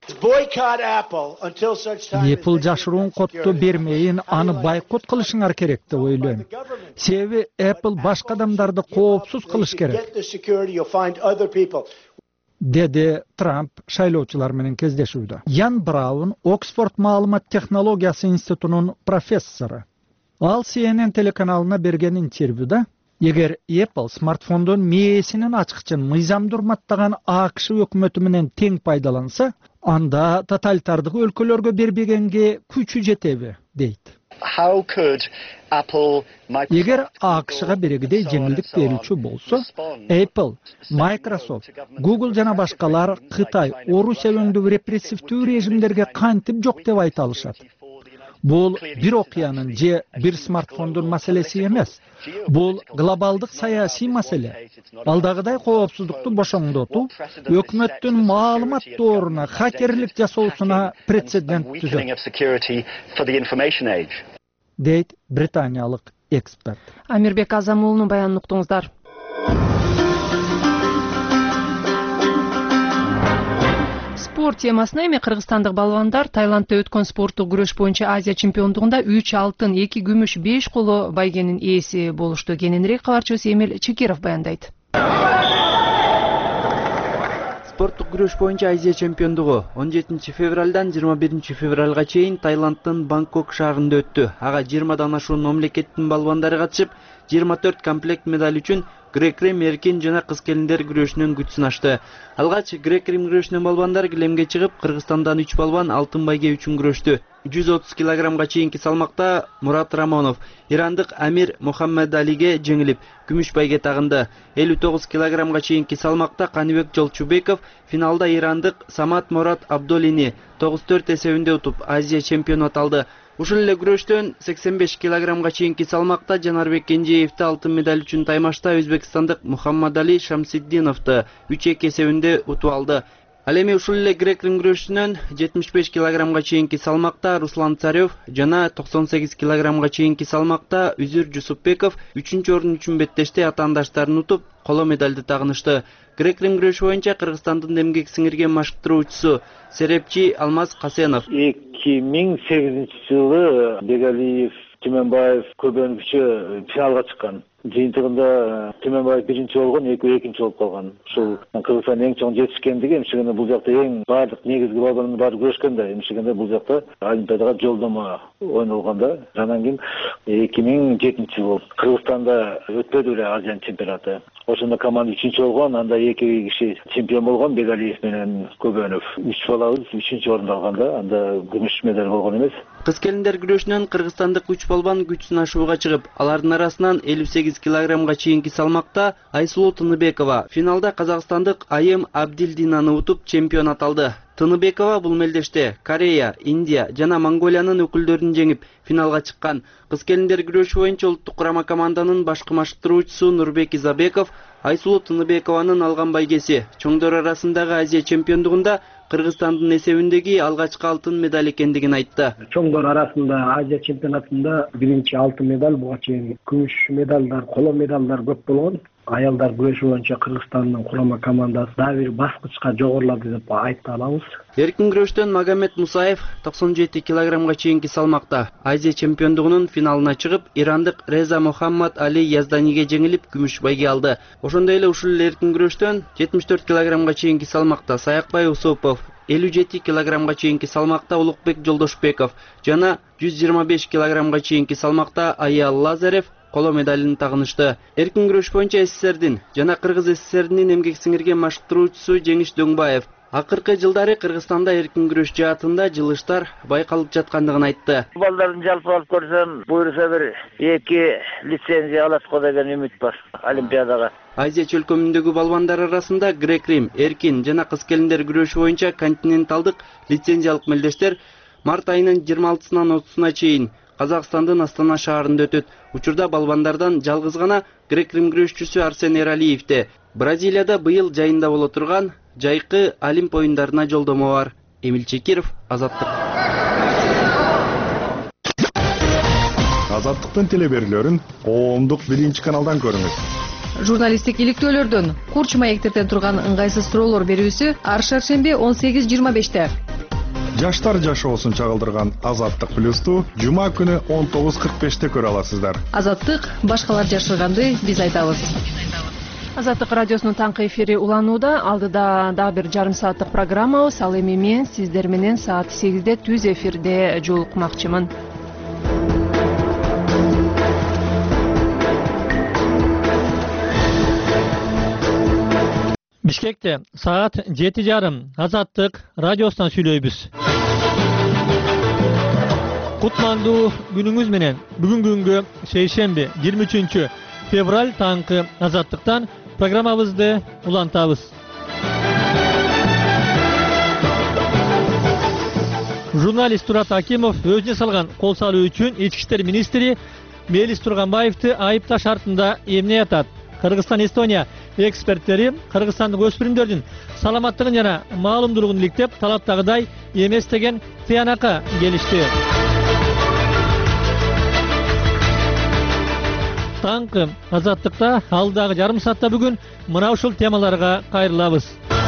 Apple жашыруун котту бермейин, аны байкот кылышыңар керек деп ойлойм. Себеби Apple башка адамдарды коопсуз кылыш керек, деди Трамп шайлоочулар менен кездешүүдө. Ян Браун, Оксфорд маалымат технологиясы институтунун профессору. Ал CNN телеканалына берген интервьюда, эгер Apple смартфондун мээсинин ачкычын мыйзамды урматтаган АКШ өкмөтү менен тең пайдаланса, анда тоталитардык өлкөлөргө бербегенге күчү жетеби, дейт. Эгер АКШга берегидей жеңилдик берүүчү болсо, Apple, Microsoft, Google жана башкалар Кытай, Орусия өңдүү репрессивдүү режимдерге кантип жок деп айта алышат? Бул бир окуянын же бир смартфондун маселеси эмес. Бул глобалдык саясий маселе. Алдагыдай коопсуздукту бошоңдотуу өкмөттүн маалымат дооруна хакерлик жасоосуна прецедент түзөт, дейт британиялык эксперт. Амирбек Азамуулунун баянын уктуңуздар. Спорт темасына эми кыргызстандык балбандар Таиландда өткөн спорттук күрөш боюнча Азия чемпиондугунда 3 алтын, 2 күмүш, 5 коло байгенин ээси болушту. Кененирээк кабарчыбыз Эмил Чекеров баяндайт. Спорттук күрөш боюнча Азия чемпиондугу 17 февралдан 21 февралга чейин Таиланддын Бангкок шаарында өттү. Ага 20дан ашуун мамлекеттин балбандары катышып, 24 комплект медаль үчүн грек-рим эркин жана кыз келиндер күрөшүнүн күч сынашты. Алгач грек-рим күрөшүнүн балбандар килемге чыгып, Кыргызстандан 3 балбан алтын байге үчүн күрөштү. 130 килограммга чейинки салмакта Мурат Рамонов ирандык Амир Мухаммед Алиге жеңилип, күмүш байге тагынды. 59 килограммга чейинки салмакта Каныбек Жолчубеков финалда ирандык Самат Мурат Абдолини 9-4 эсебинде утуп, Азия чемпиону аталды. Ушул эле күрөштөн 85 килограммга чейинки салмакта Жанарбек Кенжеевди алтын медаль үчүн таймашта өзбекстандык Мухаммад Али Шамсиддиновду 3-2 эсебинде утуп алды. Ал эми ушул эле грек-рим күрөшүнөн 75 килограммга чейинки салмакта Руслан Царев жана 98 килограммга чейинки салмакта Үзүр Жусупбеков 3-чү орун үчүн беттеште атаандаштарын утуп, коло медальды тагынышты. Грек-рим күрөшү боюнча Кыргызстандын эмгек сиңирген машыктыруучусу Серепчи Алмаз Касенов 2008 жылы Бегалиев, Түймөнбаев көбөнүкчө финалга чыккан. Жыйынтыгында Түймөнбаев биринчи болгон, экинчи болуп калган. Ушул Кыргызстандын эң чоң жетишкендиги эмчегенде бул жакта эң баардык негизги балбандын баары күрөшкөн да, эмчегенде бул жакта Олимпиадага жолдомо ойнолгондо. Анан кийин 2007 жыл Кыргызстанда өтпөдү эле Азия чемпионаты. Ошондо команда 3-чү болгон, анда 2 киши чемпион болгон, Бегалиев менен Көбөнов. 3 балабыз 3-чү орунду алганда, анда күмүш медаль болгон эмес. Кыз келиндер күрөшүнөн кыргызстандык 3 балбан күч сынашууга чыгып, алардын арасынан 58 килограммга чейинки салмакта Айсулуу Тыныбекова финалда казакстандык Айым Абдилдинаны утуп чемпион аталды. Тыныбекова бул мелдеште Корея, Индия жана Монголиянын өкүлдөрүн жеңип финалга чыккан. Кыз келиндер күрөшү боюнча улуттук курама команданын башкы машыктыруучусу Нурбек Изабеков Айсулуу Тыныбекованын алган байгеси чоңдор арасындагы Азия чемпиондугунда Кыргызстандын эсебиндеги алгачкы алтын медаль экендигин айтты. Чоңдор арасында Азия чемпионатында биринчи алтын медаль, буга чейин күмүш медалдар, коло медалдар көп болгон. Аялдар күрөшү боюнча Кыргызстандын курама командасы дагы бир баскычка жогорулады деп айта алабыз. Эркин күрөштөн Магомед Мусаев 97 килограммга чейинки салмакта Азия чемпиондугунун финалына чыгып, ирандык Реза Мухаммад Али Язданиге жеңилип, күмүш байге алды. Ошондой эле ушул эркин күрөштөн 74 килограммга чейинки салмакта Саякбай Усупов, 57 килограммга чейинки салмакта Улукбек Жолдошбеков жана 125 килограммга чейинки салмакта Аял Лазарев коло медалын тагынышты. Эркин күрөш боюнча СССРдин жана Кыргыз СССРдин эмгек сиңирген машыктыруучусу Жеңиш Дөңбаев Акыркы жылдары Кыргызстанда эркин күрөш жаатында жылыштар байкалып жаткандыгын айтты. Балдарын жалпы алып көрсөм, буйруса бир 2 лицензия алат го деген үмүт бар Олимпиадага. Азия чөлкөмүндөгү балбандар арасында грек-рим, эркин жана кыз-келиндер күрөшү боюнча континенталдык лицензиялык мелдештер март айынын 26-сынан 30-суна чейин Казакстандын Астана шаарында өтөт. Учурда балбандардан жалгыз гана грек-рим күрөшчүсү Арсен Эралиевде Бразилияда быйыл жайында боло турган жайкы Олимп оюндарына жолдомо бар. Эмил Чекиров, Азаттык. Азаттыктын телеберүүлөрүн коомдук 1-каналдан көрүңүз. Журналисттик иликтөөлөрдөн, курч маектерден турган ыңгайсыз суроолор берүүсү ар шаршемби 18:25-те. Жаштар жашоосун чагылдырган Азаттык плюсту жума күнү 19:45-те көрө аласыздар. Азаттык башкалар жашырганды биз айтабыз. Азаттык радиосунун таңкы эфири уланууда. Алдыда дагы бир жарым сааттык программабыз. Ал эми мен сиздер менен саат 8-де түз эфирде жолукмакчымын. Бишкекте саат 7:30 Азаттык радиосунан сүйлөйбүз. Кутмандуу күнүңүз менен бүгүнкү күнгө шейшемби 23 февраль таңкы Азаттыктан программабызды улантабыз. Журналист Турат Акимов өзүнө салган кол салуу үчүн ички иштер министри Мелис Турганбаевди айыпташ шартында эмне атат. Кыргызстан Эстония эксперттери кыргызстандык өспүрүмдөрдүн саламаттыгын жана маалымдуулугун иликтеп, талаптагыдай эмес деген тыянакка келишти. Таңкы Азаттыкта алдагы жарым саатта бүгүн мына ушул темаларга кайрылабыз.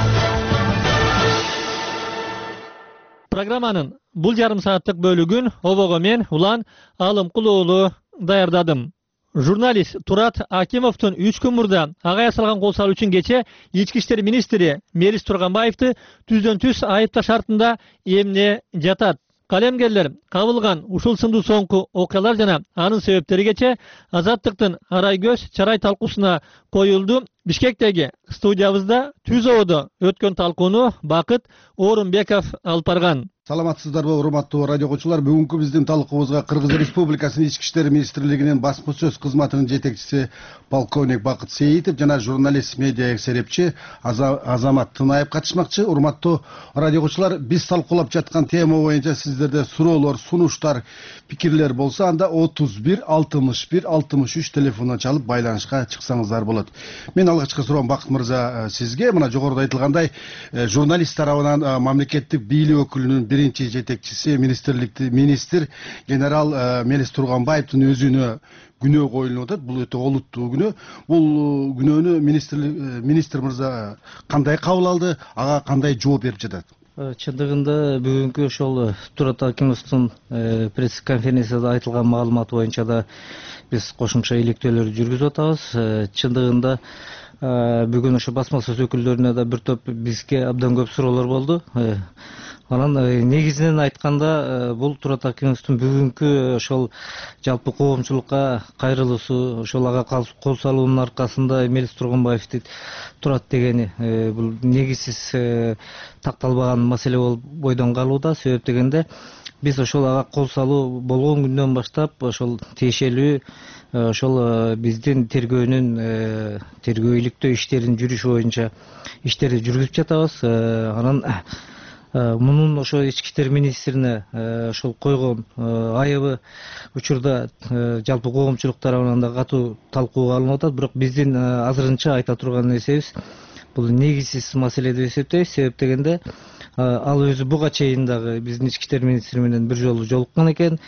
Программанын бул жарым сааттык бөлүгүн обого мен Улан Алымкулуулу даярдадым. Журналист Турат Акимовдун 3 күн мурда ага ясалган кол салуу үчүн кече ички иштер министри Мелис Турганбаевди түздөн түз айыпташ шартында эмне жатат. Калемгерлер кабылган ушул сындуу соңку окуялар жана анын себептери кече Азаттыктын арай көз чарай талкуусуна коюлду. Бишкектеги студиябызда түз ободо өткөн талкууну Бакыт Орунбеков алып барган. Саламатсыздарбы, урматтуу радио окуучулар. Бүгүнкү биздин талкуубузга Кыргыз Республикасынын ички иштер министрлигинин басма сөз кызматынын жетекчиси полковник Бакыт Сейитов жана журналист медиа эксерепчи Азамат Тынаев катышмакчы. Урматтуу радио окуучулар, биз талкуулап жаткан тема боюнча сиздерде суроолор, сунуштар, пикирлер болсо, анда 31 61 63 телефонуна чалып байланышка чыксаңыздар болот. Мен алгачкы суроом Бакыт мырза сизге. Мына жогоруда айтылгандай, журналист тарабынан мамлекеттик бийлик өкүлүнүн биринчи жетекчиси министр генерал Мелис Турганбаевдин өзүнө күнөө коюлуп атат. Бул өтө олуттуу күнөө. Бул күнөөнү министр мырза кандай кабыл алды, ага кандай жооп берип жатат? Чындыгында бүгүнкү ошол Турат Акимовдун пресс конференцияда айтылган маалымат боюнча да биз кошумча иликтөөлөр жүргүзүп атабыз. Чындыгында бүгүн ошо басма сөз өкүлдөрүнө да бир топ бизге абдан көп суроолор болду. Анан негизинен айтканда бул Турат Акимовдун бүгүнкү ошол жалпы коомчулукка кайрылуусу, ошол ага кол салуунун аркасында Мелис Турганбаевди турат дегени бул негизсиз такталбаган маселе болуп бойдон калууда. Себеп дегенде биз ошол ага кол салуу болгон күндөн баштап ошол тиешелүү ошол биздин тергөөнүн тергөө иликтөө иштеринин жүрүшү боюнча иштерди жүргүзүп жатабыз. Анан мунун ошо ички иштер министрине ошол койгон айыбы учурда жалпы коомчулук тарабынан да катуу талкууга алынып атат. Бирок биздин азырынча айта турган нерсебиз бул негизсиз маселе деп эсептейбиз. Себеп дегенде ал өзү буга чейин дагы биздин ички иштер министри менен бир жолу жолуккан экен.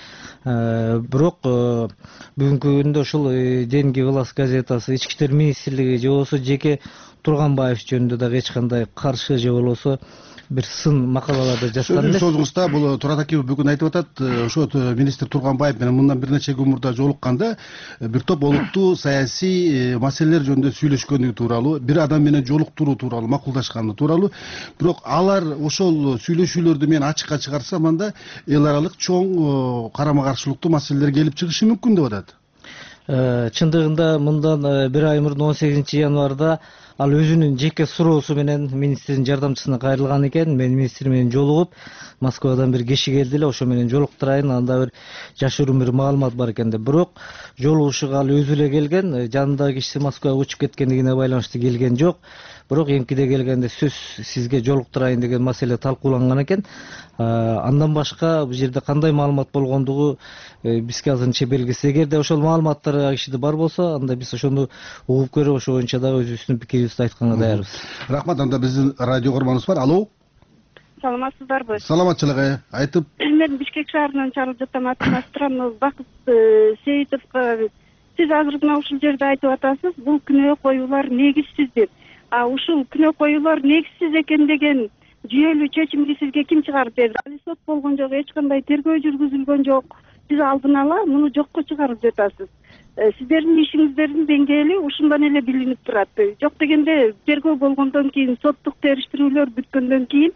Бирок бүгүнкү күндө ушул Деньги Глаз газетасы, ички иштер министрлиги же болбосо жеке Турганбаев жөнүндө дагы эч кандай каршы же болбосо бир сын макалаларды жазган эмес. Сөзүңүздө бул Турат Акимов бүгүн айтып атат, ошо министр Турганбаев менен мындан бир нече күн мурда жолукканда бир топ олуттуу саясий маселелер жөнүндө сүйлөшкөнү тууралуу, бир адам менен жолуктуруу тууралуу макулдашканы тууралуу. Бирок алар ошол сүйлөшүүлөрдү мен ачыкка чыгарсам, анда эл аралык чоң карама каршылыктуу маселелер келип чыгышы мүмкүн деп атат. Чындыгында мындан бир ай мурун 18 январда ал өзүнүн жеке суроосу менен министрдин жардамчысына кайрылган экен. Мен министр менен жолугуп, Москвадан бир киши келди эле, ошо менен жолуктурайын, анда бир жашыруун бир маалымат бар экен деп. Бирок жолугушууга ал өзү эле келген, жанындагы кишиси Москвага учуп кеткендигине байланыштуу келген жок. Бирок эмкиде келгенде сөз сизге жолуктурайын деген маселе талкууланган экен. Андан башка бул жерде кандай маалымат болгондугу бизге азырынча белгисиз. Эгерде ошол маалыматтар кишиде бар болсо, анда биз ошону угуп көрүп, ошо боюнча дагы өзүбүздүн пикирибизди айтканга даярбыз. Рахмат. Анда биздин радио көрманыбыз бар. Алло. Саламатсыздарбы? Саламатчылык. Айтып. Мен Бишкек шаарынан чалып жатам. Атым Бакыт Сейитовго. Сиз азыр мына ушул жерде айтып атасыз, бул күнөө коюулар негизсиз деп. Ушул күнөө коюулар негизсиз экен деген жүйөлүү чечимди сизге ким чыгарып берди? Али сот болгон жок, эч кандай тергөө жүргүзүлгөн жок. Сиз алдын ала муну жокко чыгарып жатасыз. Сиздердин ишиңиздердин деңгээли ушундан эле билинип турат. Жок дегенде тергөө болгондон кийин, соттук териштирүүлөр бүткөндөн кийин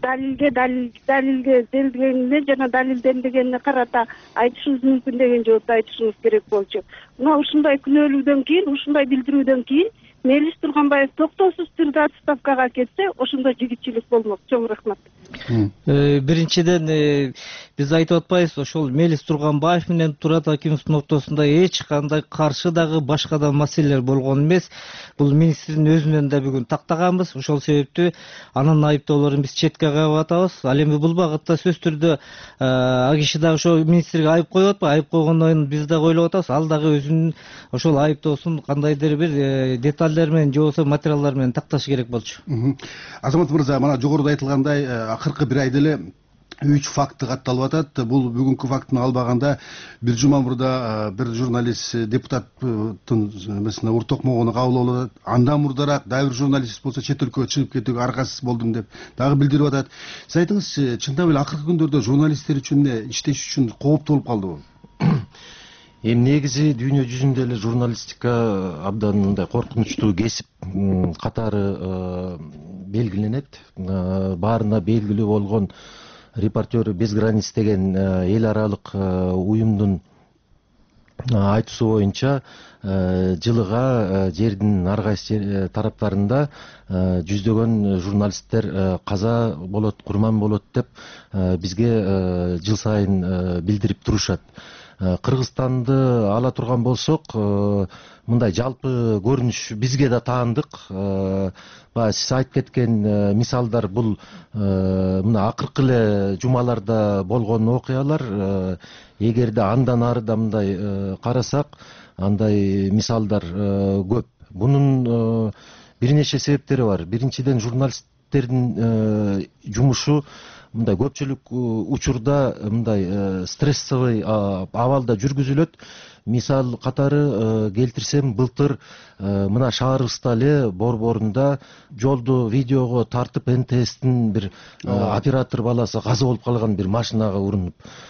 далилденгенине жана далилденбегенине карата айтышыңыз мүмкүн деген жоопду айтышыңыз керек болчу. Мына ушундай күнөөлүүдөн кийин, ушундай билдирүүдөн кийин Мелис Турганбаев токтоосуз түрдө отставкага кетсе, ошондо жигитчилик болмок. Чоң рахмат. Биринчиден биз айтып атпайбыз, ошол Мелис Турганбаев менен Турат Акимовдун ортосунда эч кандай каршы дагы башка да маселелер болгон эмес. Бул министрдин өзүнөн да бүгүн тактаганбыз. Ошол себептүү анын айыптоолорун биз четке кагып атабыз. Ал эми бул багытта сөз түрдө киши дагы ошо министрге айып коюп атпайбы? Айып койгондон биз дагы ойлоп атабыз. Ал дагы өзүнүн ошол айыптоосун кандайдыр бир детальдер менен же болбосо материалдар менен такташ керек болчу. Азамат мырза, мына жогоруда айтылгандай, акыркы бир айда эле 3 факты катталып атат. Бул бүгүнкү фактыны албаганда бир жума мурда бир журналист депутаттын эмесине уртокмогону кабыл алып атат. Андан мурдараак дагы бир журналист болсо чет өлкөгө чыгып кетүүгө аргасыз болдум деп дагы билдирип атат. Сиз айтыңызчы, чындап эле акыркы күндөрдө журналисттер үчүн иштеш үчүн кооптуу болуп калдыбы? Негизи дүйнө жүзүндө эле журналистика абдан мындай коркунучтуу кесип катары белгиленет. Баарына белгилүү болгон Репортеры без границ деген эл аралык уюмдун айтуусу боюнча жылыга жердин ар кайсы тараптарында жүздөгөн журналисттер каза болот, курман болот деп бизге жыл сайын билдирип турушат. Кыргызстанды ала турган болсок, мындай жалпы көрүнүш бизге да таандык. Сиз айтып кеткен мисалдар бул мына акыркы эле жумаларда болгон окуялар. Эгерде андан арыда мындай карасак, андай мисалдар көп. Бунун бир нече себептери бар. Биринчиден, журналисттердин жумушу мындай көпчүлүк учурда мындай стрессовый абалда жүргүзүлөт. Мисал катары келтирсем, былтыр мына шаарыбызда эле Борборунда жолду видеого тартып НТСтин бир оператор баласы каза болуп калган, бир машинага урунуп.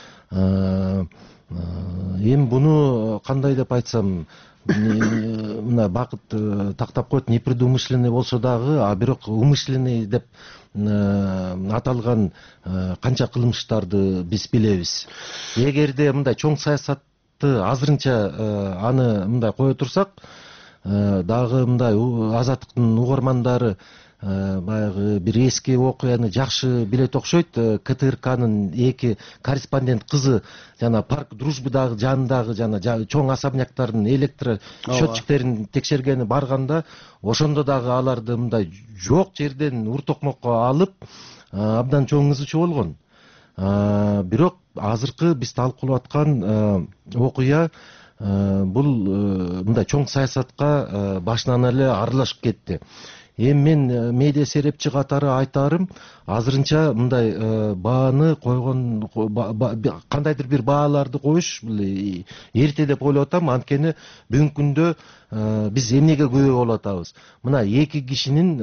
Эми буну кандай деп айтсам, мына Бакыт тактап коет, непредумышленный болсо дагы, бирок умышленный деп аталган канча кылмыштарды биз билебиз. Эгерде мындай чоң саясатты азырынча аны мындай кое турсак, дагы мындай Азаттыктын угармандары баягы бир эски окуяны жакшы билет окшойт. КТРКнын 2 корреспондент кызы жана парк Дружбыдагы жанындагы жана чоң особняктардын электро счетчиктерин текшергени барганда, ошондо дагы аларды мындай жок жерден уртокмокко алып абдан чоң ызычуу болгон. Бирок азыркы биз талкуулап аткан окуя бул мындай чоң саясатка башынан эле аралашып кетти. Эми мен медиа серепчи катары айтарым, азырынча мындай бааны койгон, кандайдыр бир бааларды коюш эрте деп ойлоп атам. Анткени бүгүнкү күндө биз эмнеге күбө болуп атабыз? Мына 2 кишинин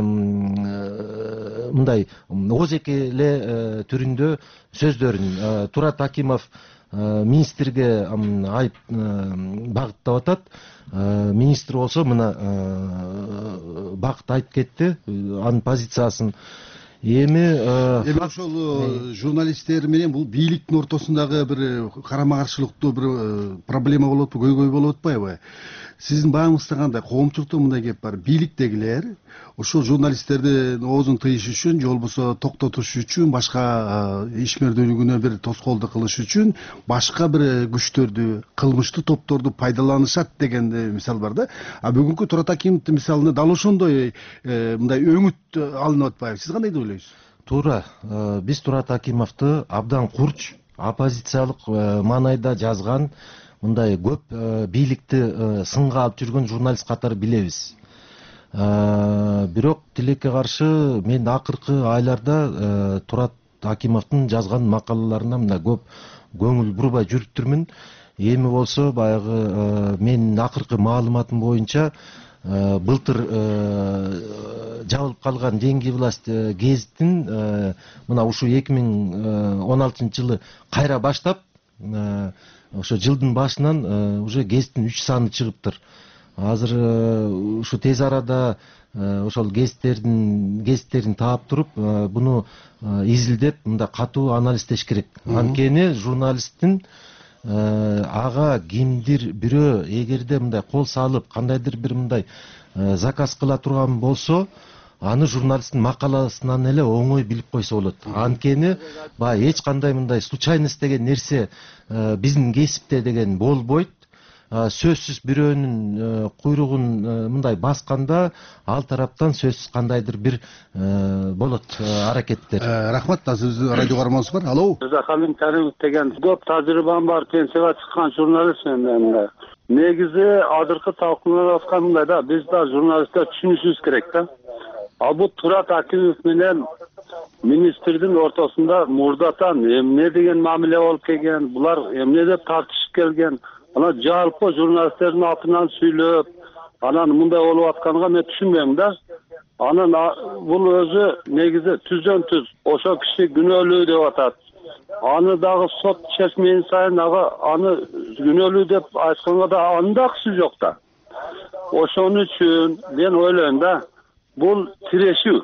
мындай озеки эле түрүндө сөздөрүн Турат Акимов министрге айып багыттап атат. Министр болсо мына Бакыт айтып кетти анын позициясын. Эми ошол журналисттер менен бул бийликтин ортосундагы бир карама каршылыктуу бир проблема болуп атпайбы, көйгөй болуп атпайбы? сиздин багыңызда кандай коомчулукта мындай кеп бар, бийликтегилер ошол журналисттердин оозун тыйыш үчүн же болбосо токтотуш үчүн, башка ишмердүүлүгүнө бир тоскоолдук кылыш үчүн башка бир күчтөрдү, кылмыштуу топторду пайдаланышат деген мисал бар да. А бүгүнкү Турат Акимовдун мисалында дал ошондой мындай өңүт алынып атпайбы? Сиз кандай деп ойлойсуз? Туура, биз Турат Акимовду абдан курч, оппозициялык маанайда жазган, мындай көп бийликти сынга алып жүргөн журналист катары билебиз. Бирок тилекке каршы мен акыркы айларда Турат Акимовдун жазган макалаларына мындай көп көңүл бурбай жүрүптүрмүн. Эми болсо баягы менин акыркы маалыматым боюнча былтыр жабылып калган Деньги власть гезитин мына ушу 2016-жылы кайра баштап, ошо жылдын башынан уже гезиттин 3 саны чыгыптыр. Азыр ушу тез арада ошол гезиттерин таап туруп, буну изилдеп, мындай катуу анализдеш керек. Анткени журналисттин ага кимдир бирөө эгерде мындай кол салып, кандайдыр бир мындай заказ кыла турган болсо, аны журналисттин макаласынан эле оңой билип койсо болот. Анткени баягы эч кандай мындай случайность деген нерсе биздин кесипте деген болбойт. Сөзсүз бирөөнүн куйругун мындай басканда ал тараптан сөзсүз кандайдыр бир болот аракеттер. Рахмат, азыр радио карманыбыз бар. Алло. Мырзахалим Каримов деген көп тажрыйбам бар, пенсияга чыккан журналист мен. Негизи азыркы талкууланып аткан мындай да, биз да журналисттер түшүнүшүбүз керек да. Ал бул Турат Акимов менен министрдин ортосунда мурдатан эмне деген мамиле болуп келген, булар эмне деп тартышып келген. Ана жалпы журналисттердин атынан сүйлөп, анан мындай болуп атканга мен түшүнбөйм да. Анан бул өзү негизи түздөн түз ошо киши күнөөлүү деп атат. Аны дагы сот чечмеген сайын аны күнөөлүү деп айтканга да анын да акысы жок да. Ошон үчүн мен ойлойм да, бул тирешүү.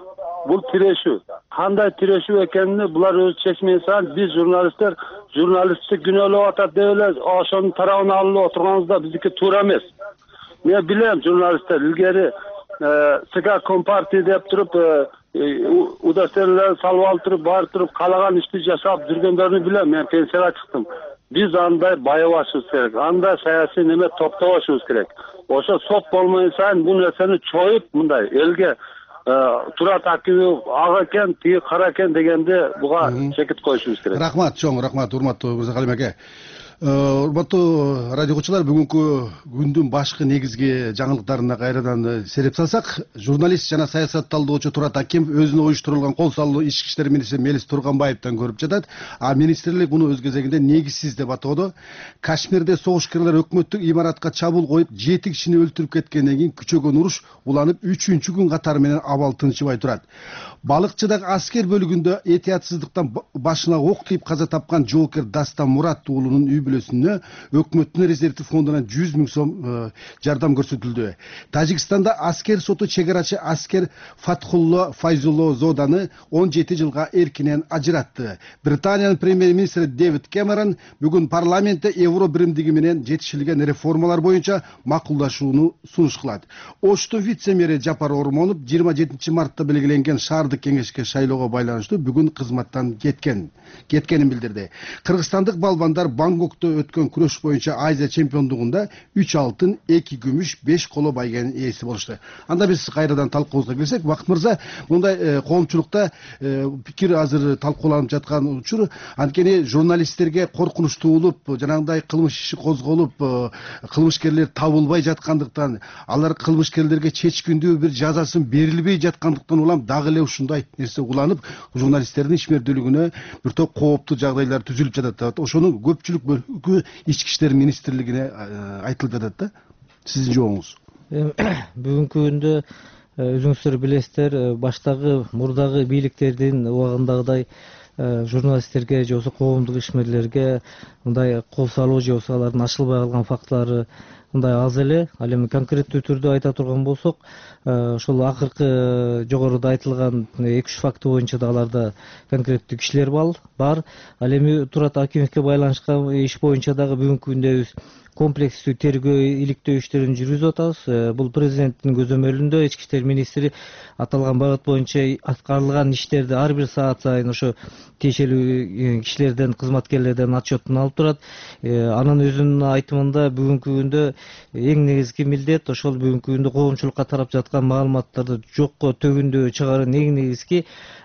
Кандай тирешүү экенин булар өзү чечмеген сайын биз журналистти күнөөлөп атат деп эле ошонун тарабын алып отурганыбыз да биздики туура эмес. Мен билем журналисттер илгери ЦК Компартия деп туруп удостоверенияларды салып алып туруп, барып туруп каалаган ишти жашап жүргөндөрүнү билем. Мен пенсияга чыктым. Биз андай байыбашыбыз керек, андай саясий неме топтобошубуз керек. Ошо сот болмойн сайын бул нерсени чоюп мындай элге Турат Акимов ага экен, тиги кара экен дегенде буга чекит коюшубуз керек. Рахмат, чоң рахмат, урматтуу Мырзахалим аке. Урматтуу радиогочулар, бүгүнкү күндүн башкы негизги жаңылыктарына кайрадан сереп салсак, журналист жана саясат талдоочу Турат Акимов өзүнө уюштурулган кол салуу ички иштер министри Мелис Турганбаевден көрүп жатат. А министрлик муну өз кезегинде негизсиз деп атоодо. Кашмирде согушкерлер өкмөттүк имаратка чабуул коюп, 7 кишини өлтүрүп кеткенден кийин күчөгөн уруш уланып 3-күн катары менен абал тынчыбай турат. Балыкчыдагы аскер бөлүгүндө этиятсыздыктан башына ок тийип каза тапкан жоокер Дастан Мурат уулунун үй бүлөсүнө өкмөттүн резервдик фондунан 100 000 сом жардам көрсөтүлдү. Тажикстанда аскер соту чегарачы аскер Фатхулло Файзулло Зоданы 17 жылга эркинен ажыратты. Британиянын премьер-министри Дэвид Кэмерон бүгүн парламентте евро биримдиги менен жетишилген реформалар боюнча макулдашууну сунуш кылат. Оштун вице-мэри Жапар Ормонов 27 мартта белгиленген шаардык кеңешке шайлоого байланыштуу бүгүн кызматтан кеткенин билдирди. Кыргызстандык балбандар Бангкокто өткөн күрөш боюнча Азия чемпиондугунда 3 алтын, 2 күмүш, 5 коло байгенин ээси болушту. Анда биз кайрадан талкуубузга кирсек, Бакыт мырза, мындай коомчулукта пикир азыр талкууланып жаткан учур, анткени журналисттерге коркунучтуулуп, жанагындай кылмыш иши козголуп, кылмышкерлер табылбай жаткандыктан, алар кылмышкерлерге чечкиндүү бир жазасын берилбей жаткандыктан улам дагы эле ушундай нерсе уланып, журналисттердин ишмердүүлүгүнө бир топ кооптуу жагдайлар түзүлүп жатат. Ошонун көпчүлүк бөлүгү ички иштер министрлигине айтылып жатат да. Сиздин жообуңуз? Бүгүнкү күндө өзүңүздөр билесиздер, баштагы мурдагы бийликтердин убагындагыдай журналисттерге же болбосо коомдук ишмерлерге мындай кол салуу же болбосо алардын ачылбай калган фактылары мындай аз эле. Ал эми конкреттүү түрдө айта турган болсок, ошол акыркы жогоруда айтылган 2-3 факты боюнча да аларда конкреттүү кишилер бар. Ал эми Турат Акимовге байланышкан иш боюнча дагы бүгүнкү күндө комплекстүү тергөө иликтөө иштерин жүргүзүп атабыз. Бул президенттин көзөмөлүндө ички иштер министри аталган багыт боюнча аткарылган иштерди ар бир саат сайын ошо тиешелүү кишилерден, кызматкерлерден отчетун алып турат. Анын өзүнүн айтымында бүгүнкү күндө эң негизги милдет ошол бүгүнкү күндө коомчулукка тарап жаткан маалыматтарды жокко төгүндөө чыгаруунун эң негизги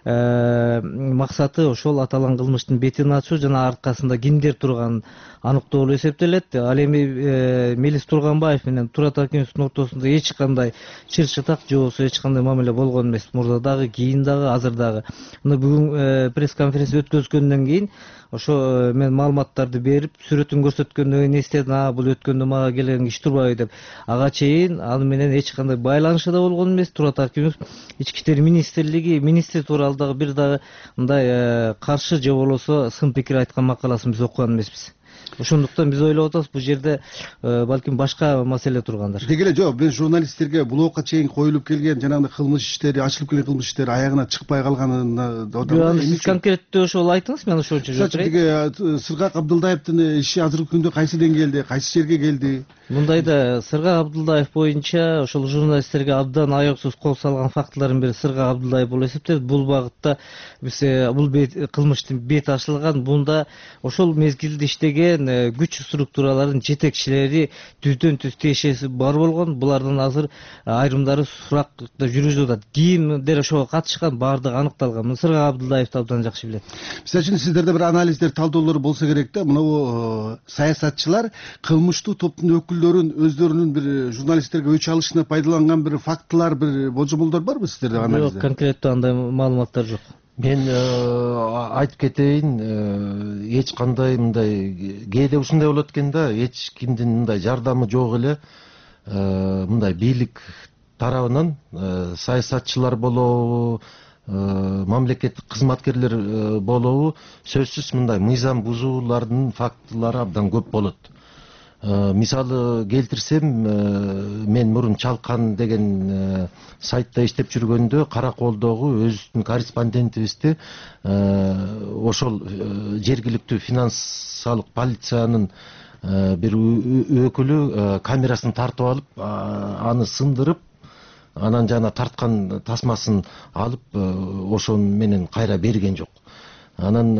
максаты ошол аталган кылмыштын бетин ачуу жана аркасында кимдер турганын аныктоо болуп эсептелет. Ал эми Мелис Турганбаев менен Турат Акимовдун ортосунда эч кандай чыр чатак же болбосо эч кандай мамиле болгон эмес. Мурда дагы, кийин дагы, азыр дагы. Мына бүгүн пресс конференция өткөзгөндөн кийин ошо мен маалыматтарды берип, сүрөтүн көрсөткөндөн кийин эстедим, бул өткөндө мага келген киши турбайбы деп. Ага чейин аны менен эч кандай байланышы да болгон эмес. Турат Акимов ички иштер министрлиги министри тууралуу дагы бир дагы мындай каршы же болбосо сын пикир айткан макаласын биз окуган эмеспиз. Ошондуктан биз ойлоп атабыз, бул жерде балким башка маселе тургандыр. Деги эле жок, биз журналисттерге блокко чейин коюлуп келген жанагы кылмыш иштери, ачылып келген кылмыш иштери аягына чыкпай калганын сиз конкреттүү ошол айтыңыз, мен ошончо жооп берейин. Сыргак Абдылдаевдин иши азыркы күндө кайсы деңгээлде, кайсы жерге келди? Мындайда Сыргак Абдылдаев боюнча ошол журналисттерге абдан аяксыз кол салган фактылардын бири Сыргак Абдылдаев болуп эсептелет. Бул багытта биз бул кылмыштын бети ачылган. Бунда ошол мезгилде иштеген күч структураларынын жетекчилери түздөн түз тиешеси бар болгон. Булардын азыр айрымдары суракта жүрүзүп атат. Кимдер ошого катышкан, баардыгы аныкталган. Сыргак Абдылдаевди абдан жакшы билет. Мисалы үчүн сиздерде бир анализдер, талдоолор болсо керек да. Мына саясатчылар кылмыштуу топтун өкүлдөрүн өздөрүнүн бир журналисттерге өч алышына пайдаланган бир фактылар, бир божомолдор барбы сиздерде анализде? Жок, конкреттүү андай маалыматтар жок. Мен айтып кетейин, эч кандай мындай кээде ушундай болот экен да, эч кимдин мындай жардамы жок эле, мындай бийлик тарабынан саясатчылар болобу, мамлекеттик кызматкерлер болобу, сөзсүз мындай мыйзам бузуулардын фактылары абдан көп болот. Мисалы келтирсем, мен мурун Чалкан деген сайтта иштеп жүргөндө Караколдогу өзүбүздүн корреспондентибизди ошол жергиликтүү финансылык полициянын бир өкүлү камерасын тартып алып, аны сындырып, анан жана тарткан тасмасын алып, ошону менен кайра берген жок. Анан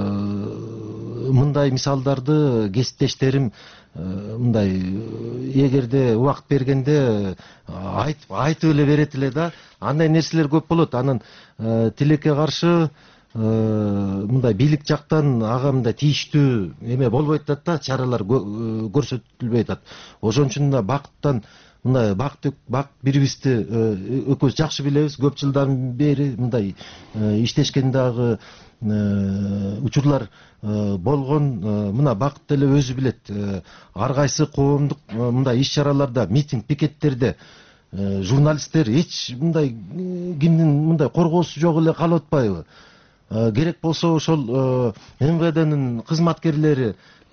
мындай мисалдарды кесиптештерим мындай эгерде убакыт бергенде айтып эле берет эле да. Андай нерселер көп болот. Анан тилекке каршы мындай бийлик жактан ага мындай тийиштүү эме болбой атат да, чаралар көрсөтүлбөй атат. Ошон үчүн да бакыттан мындай бакыт бирибизди экөөбүз жакшы билебиз. Көп жылдан бери мындай иштешкен дагы учурлар болгон. Мына бакыт деле өзү билет. Ар кайсы коомдук мындай иш-чараларда, митинг, пикеттерде журналисттер эч мындай кимдин мындай коргоосу жок эле калып атпайбы? Керек болсо ошол МВДнын кызматкерлери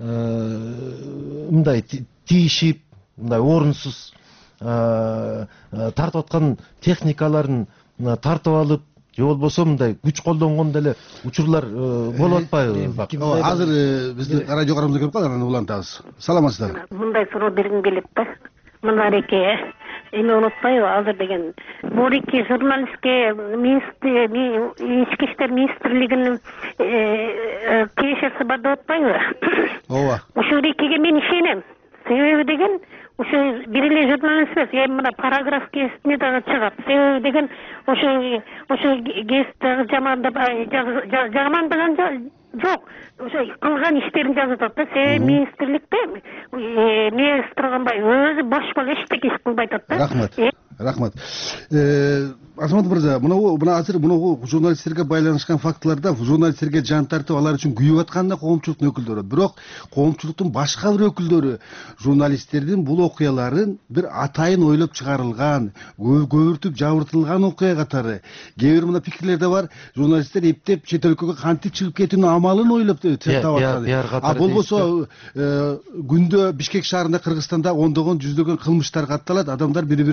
мындай тийишип, мындай орунсуз тартып аткан техникаларын тартып алып, же болбосо мындай күч колдонгон деле учурлар болуп атпайбы? Азыр биздин радио карамызда келип калды, анан улантабыз. Саламатсыздарбы? Мындай суроо бергим келет да. Мындареке эми унутпайбы, азыр деген бул эки журналистке ички иштер министрлигинин тиешеси бар деп атпайбы? Ооба. Ушул экиге мен ишенем. Себеби деген ошо бир эле журналист эмес, эми мына параграф кесине дагы чыгат. Себеби деген ошо кесип жамандаган жок. Ошо кылган иштерин жазып атат да. Себеби министрликте Мелис Турганбаев өзү бош болуп эчтеке иш кылбай атат да. Рахмат. Азамат мырза, мына азыр журналисттерге байланышкан фактыларда журналисттерге жан тартып, алар үчүн күйүп аткан да коомчулуктун өкүлдөрү. Бирок коомчулуктун башка бир өкүлдөрү журналисттердин бул окуяларын бир атайын ойлоп чыгарылган, көбүртүп жабыртылган окуя катары. Кээ бир мына пикирлерде бар, журналисттер эптеп чет өлкөгө кантип чыгып кетүүнүн амалын ойлоп таап болбосо күндө Бишкек шаарында, Кыргызстанда ондогон жүздөгөн кылмыштар катталат, адамдар бири-бирине кол салып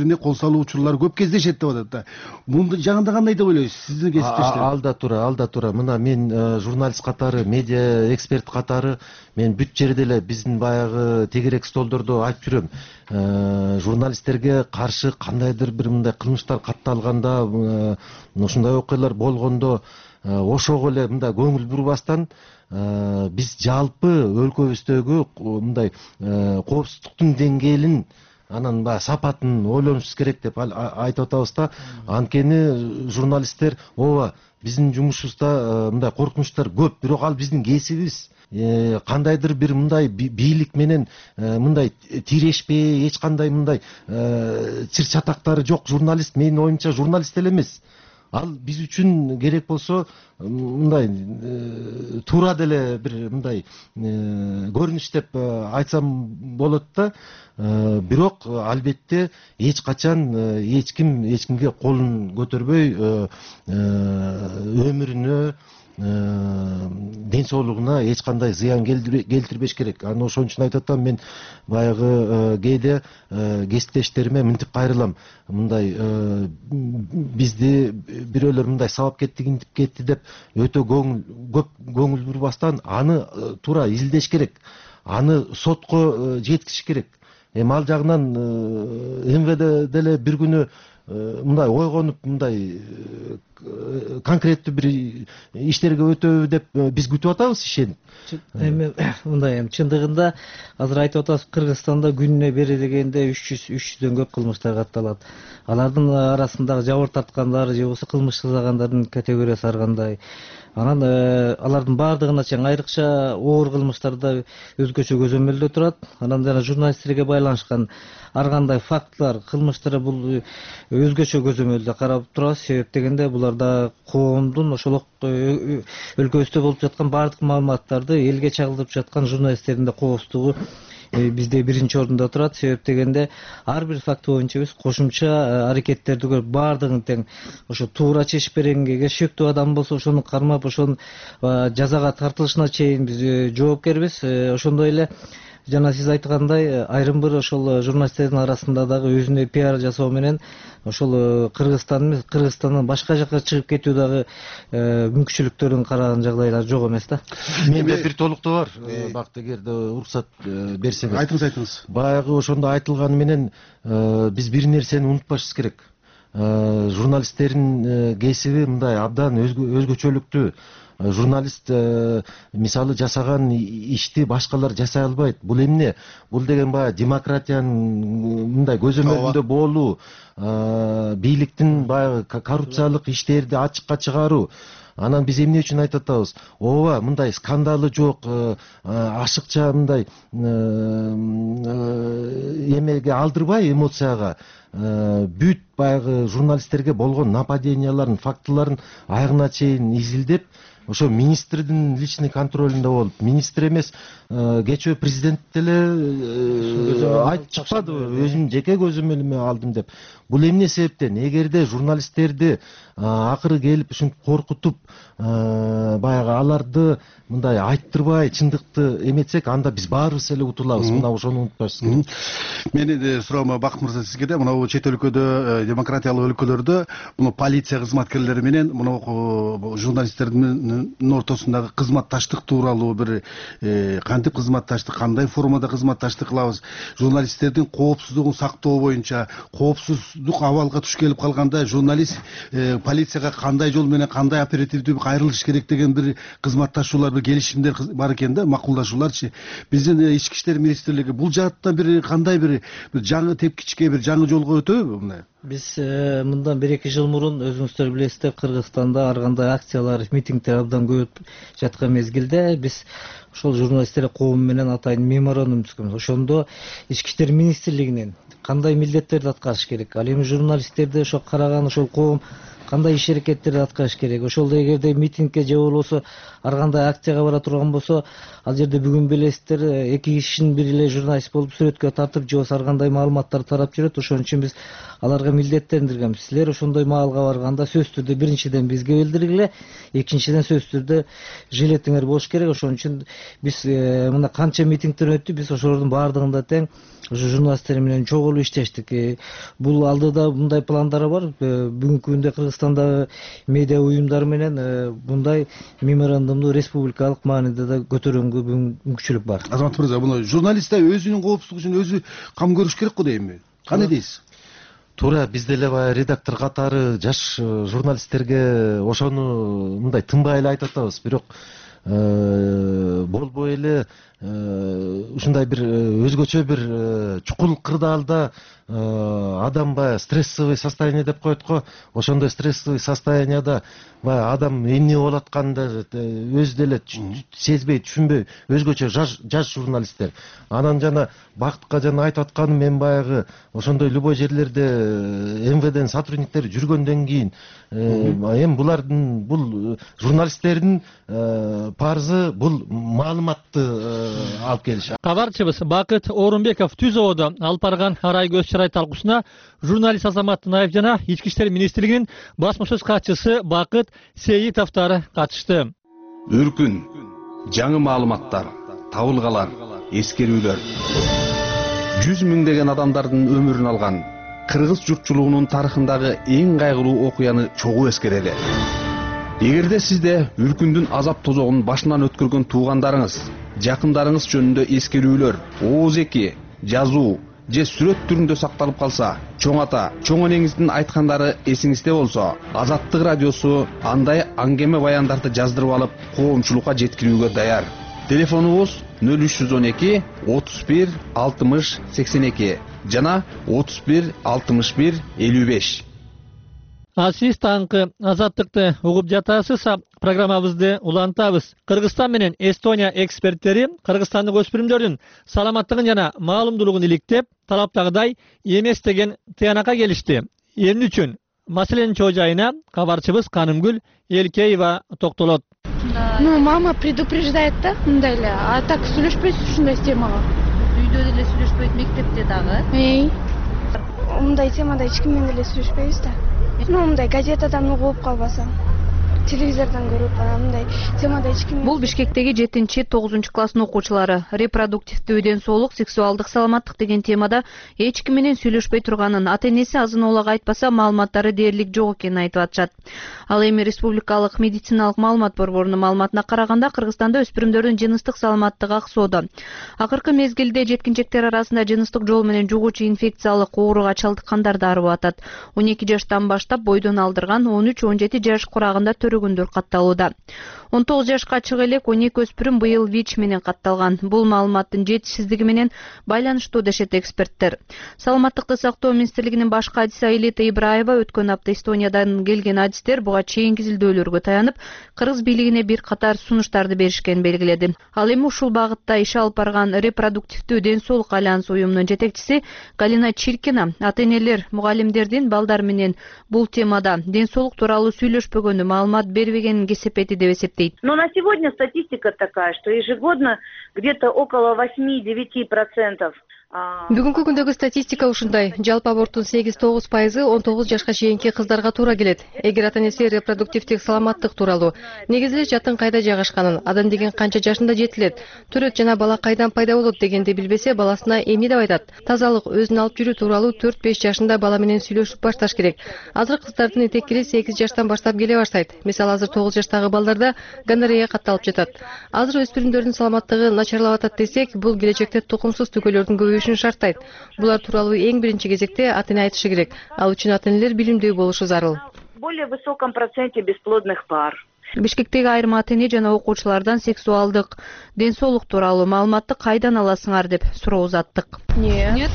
тууралуу учурлар көп кездешет деп атат да. Мунду жагында кандай деп ойлойсуз сиздин кесиптештер? Алда тура. Мына мен журналист катары, медиа эксперт катары мен бүт жерде эле биздин баягы тегерек столдордо айтып жүрөм. Журналисттерге каршы кандайдыр бир мындай кылмыштар катталганда, ушундай окуялар болгондо ошого эле мындай көңүл бурбастан биз жалпы өлкөбүздөгү мындай коопсуздуктун деңгээлин анан баягы сапатын ойлонушубуз керек деп айтып атабыз да. Анткени журналисттер ооба биздин жумушубузда мындай коркунучтар көп, бирок ал биздин кесибибиз. Кандайдыр бир мындай бийлик менен мындай тирешпей, эч кандай мындай чыр чатактары жок журналист менин оюмча журналист эле эмес. Ал биз үчүн керек болсо мындай туура деле бир мындай көрүнүш деп айтсам болот да. Бирок албетте эч качан эч кимге колун көтөрбөй өмүрүнө, ден соолугуна эч кандай зыян келтирбеш керек. Аны ошон үчүн айтып атам, мен баягы кээде кесиптештериме мынтип кайрылам. Мындай бизди бирөөлөр мындай сабап кетти деп өтө көп көңүл бурбастан аны туура изилдеш керек. Аны сотко жеткизиш керек. Ал жагынан МВД деле бир күнү мындай ойгонуп, мындай конкреттүү бир иштерге өтөбү деп биз күтүп атабыз, ишенип. Эми мындай чындыгында азыр айтып атасыз, Кыргызстанда күнүнө бери дегенде 300дөн көп кылмыштар катталат. Алардын арасындагы жабыр тарткандар же болбосо кылмыш жасагандардын категориясы ар кандай. Анан алардын баардыгына чейин айрыкча оор кылмыштарда өзгөчө көзөмөлдө турат. Анан жана журналисттерге байланышкан ар кандай фактылар, кылмыштар бул өзгөчө көзөмөлдө карап турабыз. Себеп дегенде буларда коомдун ошол өлкөбүздө болуп жаткан баардык маалыматтарды элге чагылдырып жаткан журналисттердин да коопсуздугу бизде биринчи орунда турат. Себеп дегенде ар бир факт боюнча биз кошумча аракеттерди көрүп, баардыгын тең ошо туура чечип бергенге, эгер шектүү адам болсо ошону кармап, ошонун жазага тартылышына чейин биз жоопкербиз. Ошондой эле жана сиз айткандай айрым бир ошол журналисттердин арасында дагы өзүнө пиар жасоо менен ошол Кыргызстандан башка жака чыгып кетүү дагы мүмкүнчүлүктөрүн караган жагдайлар жок эмес да. Менде бир толуктоо бар, бакыт, эгерде уруксат берсеңиз. Айтыңыз. Баягы ошондо айтылганы менен биз бир нерсени унутпашыбыз керек. Журналисттердин кесиби мындай абдан өзгөчөлүктүү. Журналист мисалы жасаган ишти башкалар жасай албайт. Бул эмне? Бул деген баягы демократиянын мындай көзөмөлүндө болуу, бийликтин баягы коррупциялык иштерди ачыкка чыгаруу. Анан биз эмне үчүн айтып атабыз? Ооба, мындай скандалы жок, ашыкча мындай эмеге алдырбай, эмоцияга бүт баягы журналисттерге болгон нападенияларын, фактыларын аягына чейин изилдеп, ошо министрдин личный контролунда болуп, министр эмес, кечээ президент деле айтып чыкпадыбы, өзүм жеке көзөмөлүмө алдым деп. Бул эмне себептен? Эгерде журналисттерди акыры келип ушинтип коркутуп, баягы аларды мындай айттырбай чындыкты эметсек, анда биз баарыбыз эле утулабыз. Мына ошону унутпашыбыз керек. Менин суроомо Бакыт мырза сизге да, мына чет өлкөдө, демократиялык өлкөлөрдө муну полиция кызматкерлери менен муну журналисттердин ортосундагы кызматташтык тууралуу бир кантип кызматташтык, кандай формада кызматташтык кылабыз, журналисттердин коопсуздугун сактоо боюнча, коопсуздук абалга туш келип калганда журналист полицияга кандай жол менен, кандай оперативдүү кайрылыш керек деген бир кызматташуулар, бир келишимдер бар экен да, макулдашууларчы. Биздин ички иштер министрлиги бул жаатта бир кандай бир жаңы тепкичке, бир жаңы жолго өтөбү мындай? Биз мындан 1-2 жыл мурун өзүңүздөр билесиздер, Кыргызстанда ар кандай акциялар, митингдер абдан көп жаткан мезгилде биз ошол журналисттер коому менен атайын меморандум түзгөнбүз. Ошондо ички иштер министрлигинен кандай милдеттерди аткарыш керек, ал эми журналисттерди ошо караган ошол коом кандай иш аракеттерди аткарыш керек. Ошолдо эгерде митингге же болбосо ар кандай акцияга бара турган болсо, ал жерде бүгүн билесиздер, 2 кишинин бири эле журналист болуп сүрөткө тартып же болбосо ар кандай маалыматтар тарап жүрөт. Ошон үчүн биз аларга милдеттендиргенбиз. Силер ошондой маалга барганда сөзсүз түрдө биринчиден бизге билдиргиле, экинчиден сөзсүз түрдө жилетиңер болуш керек. Ошон үчүн биз мына канча митингдер өттү, биз ошолордун баардыгында тең ошо журналисттер менен чогулуп иштештик. Бул алдыда мындай пландар бар. Бүгүнкү күндө Кыргызстандагы медиа уюмдар менен мындай меморандумду республикалык мааниде да көтөргөнгө мүмкүнчүлүк бар. Азамат мырза, буну журналисттер өзүнүн коопсуздугу үчүн өзү кам көрүш керек го дейм. Кандай дейсиз? Туура, биз деле баягы редактор катары жаш журналисттерге ошону мындай тынбай эле айтып атабыз. Бирок болбой эле ушундай бир өзгөчө бир чукул кырдаалда адам баягы стрессовый состояние деп коет го. Ошондой стрессовый состоянияда баягы адам эмне болуп атканын өзү деле сезбей, түшүнбөй өзгөчө жаш журналисттер. Анан жана Бакытка жана айтып атканым, мен баягы ошондой любой жерлерде МВДнин сотрудниктери жүргөндөн кийин эми булардын, бул журналисттердин парызы бул маалыматты алып келиш. Кабарчыбыз Бакыт Орунбеков Түзөөдө алып барган арай көз чырай талкуусуна журналист Азамат Наев жана Ички иштер министрлигинин басма сөз катчысы Бакыт Сейитовдор катышты. Үркүн, жаңы маалыматтар, табылгалар, эскерүүлөр. 100 миңдеген адамдардын өмүрүн алган кыргыз журтчулугунун тарыхындагы эң кайгылуу окуяны чогуу эскерели. Эгерде сизде үркүндүн азап тозогун башынан өткөргөн туугандарыңыз, жакындарыңыз жөнүндө эскерүүлөр, ооз-эки, жазуу же сүрөт түрүндө сакталып калса, чоң ата, чоң энеңиздин айткандары эсиңизде болсо, Азаттык радиосу андай аңгеме баяндарды жаздырып алып, коомчулукка жеткирүүгө даяр. Телефонубуз 0312 31 60 82 жана 31 61 55. Сиз таңкы Азаттыкты угуп жатасыз. Программабызды улантабыз. Кыргызстан менен Эстония эксперттери Кыргызстандык өспүрүмдөрдүн саламаттыгын жана маалымдуулугун иликтеп, талаптагыдай эмес деген тыянакка келишти. Эмне үчүн? Маселенин чоо жайына кабарчыбыз Канымгүл Элкеева токтолот. Мама предупреждает да, мындай эле. А так сүйлөшпөйсүз ушундай темага. Үйдө деле сүйлөшпөйт, мектепте дагы. Мындай темада эч ким менен деле сүйлөшпөйбүз да. Мындай газетадан угуп калбасам, телевизордон көрүп, мындай темада эч ким. Бул Бишкектеги 7-9 класстын окуучулары репродуктивдүү ден соолук, сексуалдык саламаттык деген темада эч ким менен сүйлөшпөй турганын, ата-энеси азын-оолак айтпаса маалыматтары дээрлик жок экенин айтып атышат. Ал эми Республикалык медициналык маалымат борборунун маалыматына караганда Кыргызстанда өспүрүмдөрдүн жыныстык саламаттыгы аксоодо. Акыркы мезгилде жеткинчектер арасында жыныстык жол менен жугуучу инфекциялык ооруга чалдыккандар да арып атат. 12 жаштан баштап бойдон алдырган 13-17 жаш курагында көргөндөр катталууда. 19 жашка чыга элек 12 өспүрүм быйыл ВИЧ менен катталган. Бул маалыматтын жетишсиздиги менен байланыштуу дешет эксперттер. Саламаттыкты сактоо министрлигинин баш кадиси Аилета Ибраева өткөн апта Эстониядан келген адистер буга чейинки изилдөөлөргө таянып, кыргыз бийлигине бир катар сунуштарды беришкенин белгиледи. Ал эми ушул багытта иш алып барган репродуктивдүү ден соолук альянс уюмунун жетекчиси Галина Чиркина ата-энелер, мугалимдердин балдар менен бул темада ден соолук тууралуу сүйлөшпөгөнү, маалымат бербегенин кесепети деп эсептейт. Но на сегодня статистика такая, что ежегодно где-то около 8-9%. Бүгүнкү күндөгү статистика ушундай. Жалпы аборттун 8-9% 19 жашка чейинки кыздарга туура келет. Эгер ата-энеси репродуктивдик саламаттык тууралуу, негизи жатын кайда жайгашканын, адам деген канча жашында жетилет, төрөт жана бала кайдан пайда болот дегенди билбесе, баласына эмне деп айтат. Тазалык, өзүн алып жүрүү тууралуу 4-5 жашында бала менен сүйлөшүп башташ керек. Азыр кыздардын этеккири 8 жаштан баштап келе баштайт. Мисалы азыр 9 жаштагы балдарда гонорея катталып жатат. Азыр өспүрүмдөрдүн саламаттыгы начарлап атат десек, бул келечекте тукумсуз түгөлөрдүн көбөйүшүн шарттайт. Булар тууралуу эң биринчи кезекте ата-эне айтышы керек. Ал үчүн ата-энелер билимдүү болушу зарыл. Более высоком проценте бесплодных пар. Бишкектеги айрым ата-эне жана окуучулардан сексуалдык, ден соолук тууралуу маалыматты кайдан аласыңар деп суроо узаттык. Нет.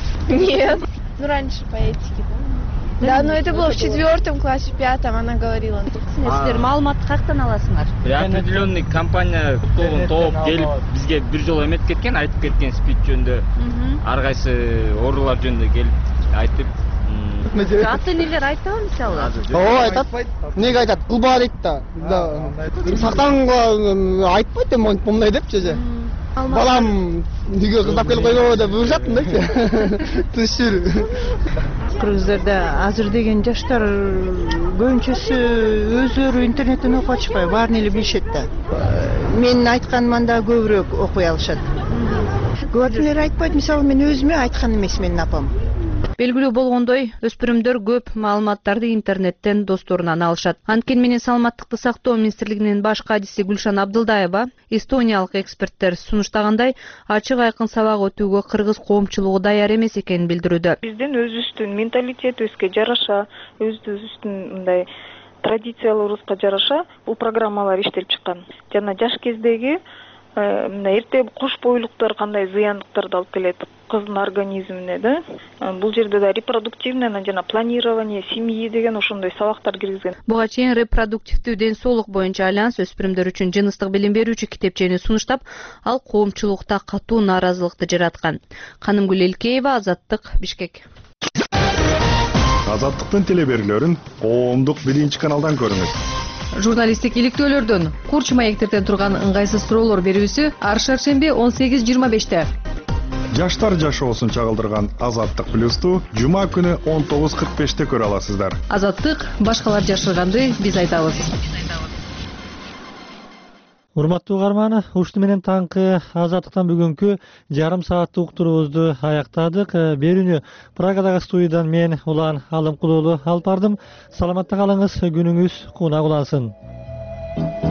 Ну раньше по этике, да, но это было в 4 классе, в 5 она говорила. Сиздер маалыматты каяктан аласыңар? Определенный компания тобун топ келип бизге бир жолу эметип кеткен, айтып кеткен спич жөнүндө, ар кайсы оорулар жөнүндө келип айтып, жатмын эже. Ата энелер айтабы мисалы? Ооба айтат. Неге айтат? Кылба дейт да. Сактанга айтпайт эми мындай депчи эже. Балам үйгө кыздап келип койбо деп буйрушат мындайчы. Тыныч жүр. Кыргыздарда азыр деген жаштар көбүнчөсү өздөрү интернеттен окуп атышпайбы, баарын эле билишет да. Менин айтканыман да көбүрөөк окуй алышат. Көбүлөр айтпайт, мисалы мен өзүмө айткан эмес менин апам. Белгилүү болгондой, өспүрүмдөр көп маалыматтарды интернеттен досторунан алышат. Анткени менен саламаттыкты сактоо министрлигинин баш кадиси Гүлшан Абдылдаева эстониялык эксперттер сунуштагандай ачык айкын сабак өтүүгө кыргыз коомчулугу даяр эмес экенин билдирүүдө. Биздин өзүбүздүн менталитетибизге жараша, өзүбүздүн мындай традицияларыбызга жараша бул программалар иштелип чыккан. Жана жаш кездеги мына эрте кош бойлуктар кандай зыяндыктарды алып келет кыздын организмине да. Бул жерде да репродуктивный жана планирование семьи деген ошондой сабактар киргизген. Буга чейин репродуктивдүү ден соолук боюнча альянс өспүрүмдөр үчүн жыныстык билим берүүчү китепчени сунуштап, ал коомчулукта катуу нааразылыкты жараткан. Канымгүл Элкеева, Азаттык, Бишкек. Азаттыктын телеберүүлөрүн коомдук 1-каналдан көрүңүз. Журналисттик иликтөөлөрдөн курч маектерден турган ыңгайсыз суроолор берүүсү ар шаршемби 18:25-те. Жаштар жашоосун чагылдырган Азаттык плюсту жума күнү 19:45-те көрө аласыздар. Азаттык башкалар жашырганды биз айтабыз. Урматтуу угарман, ушуну менен таңкы Азаттыктан бүгүнкү жарым сааттык уктуруубузду аяктадык. Берүүнү Прагадагы студиядан мен Улан Алымкулуулу алып бардым. Саламатта калыңыз, күнүңүз кунак улансын.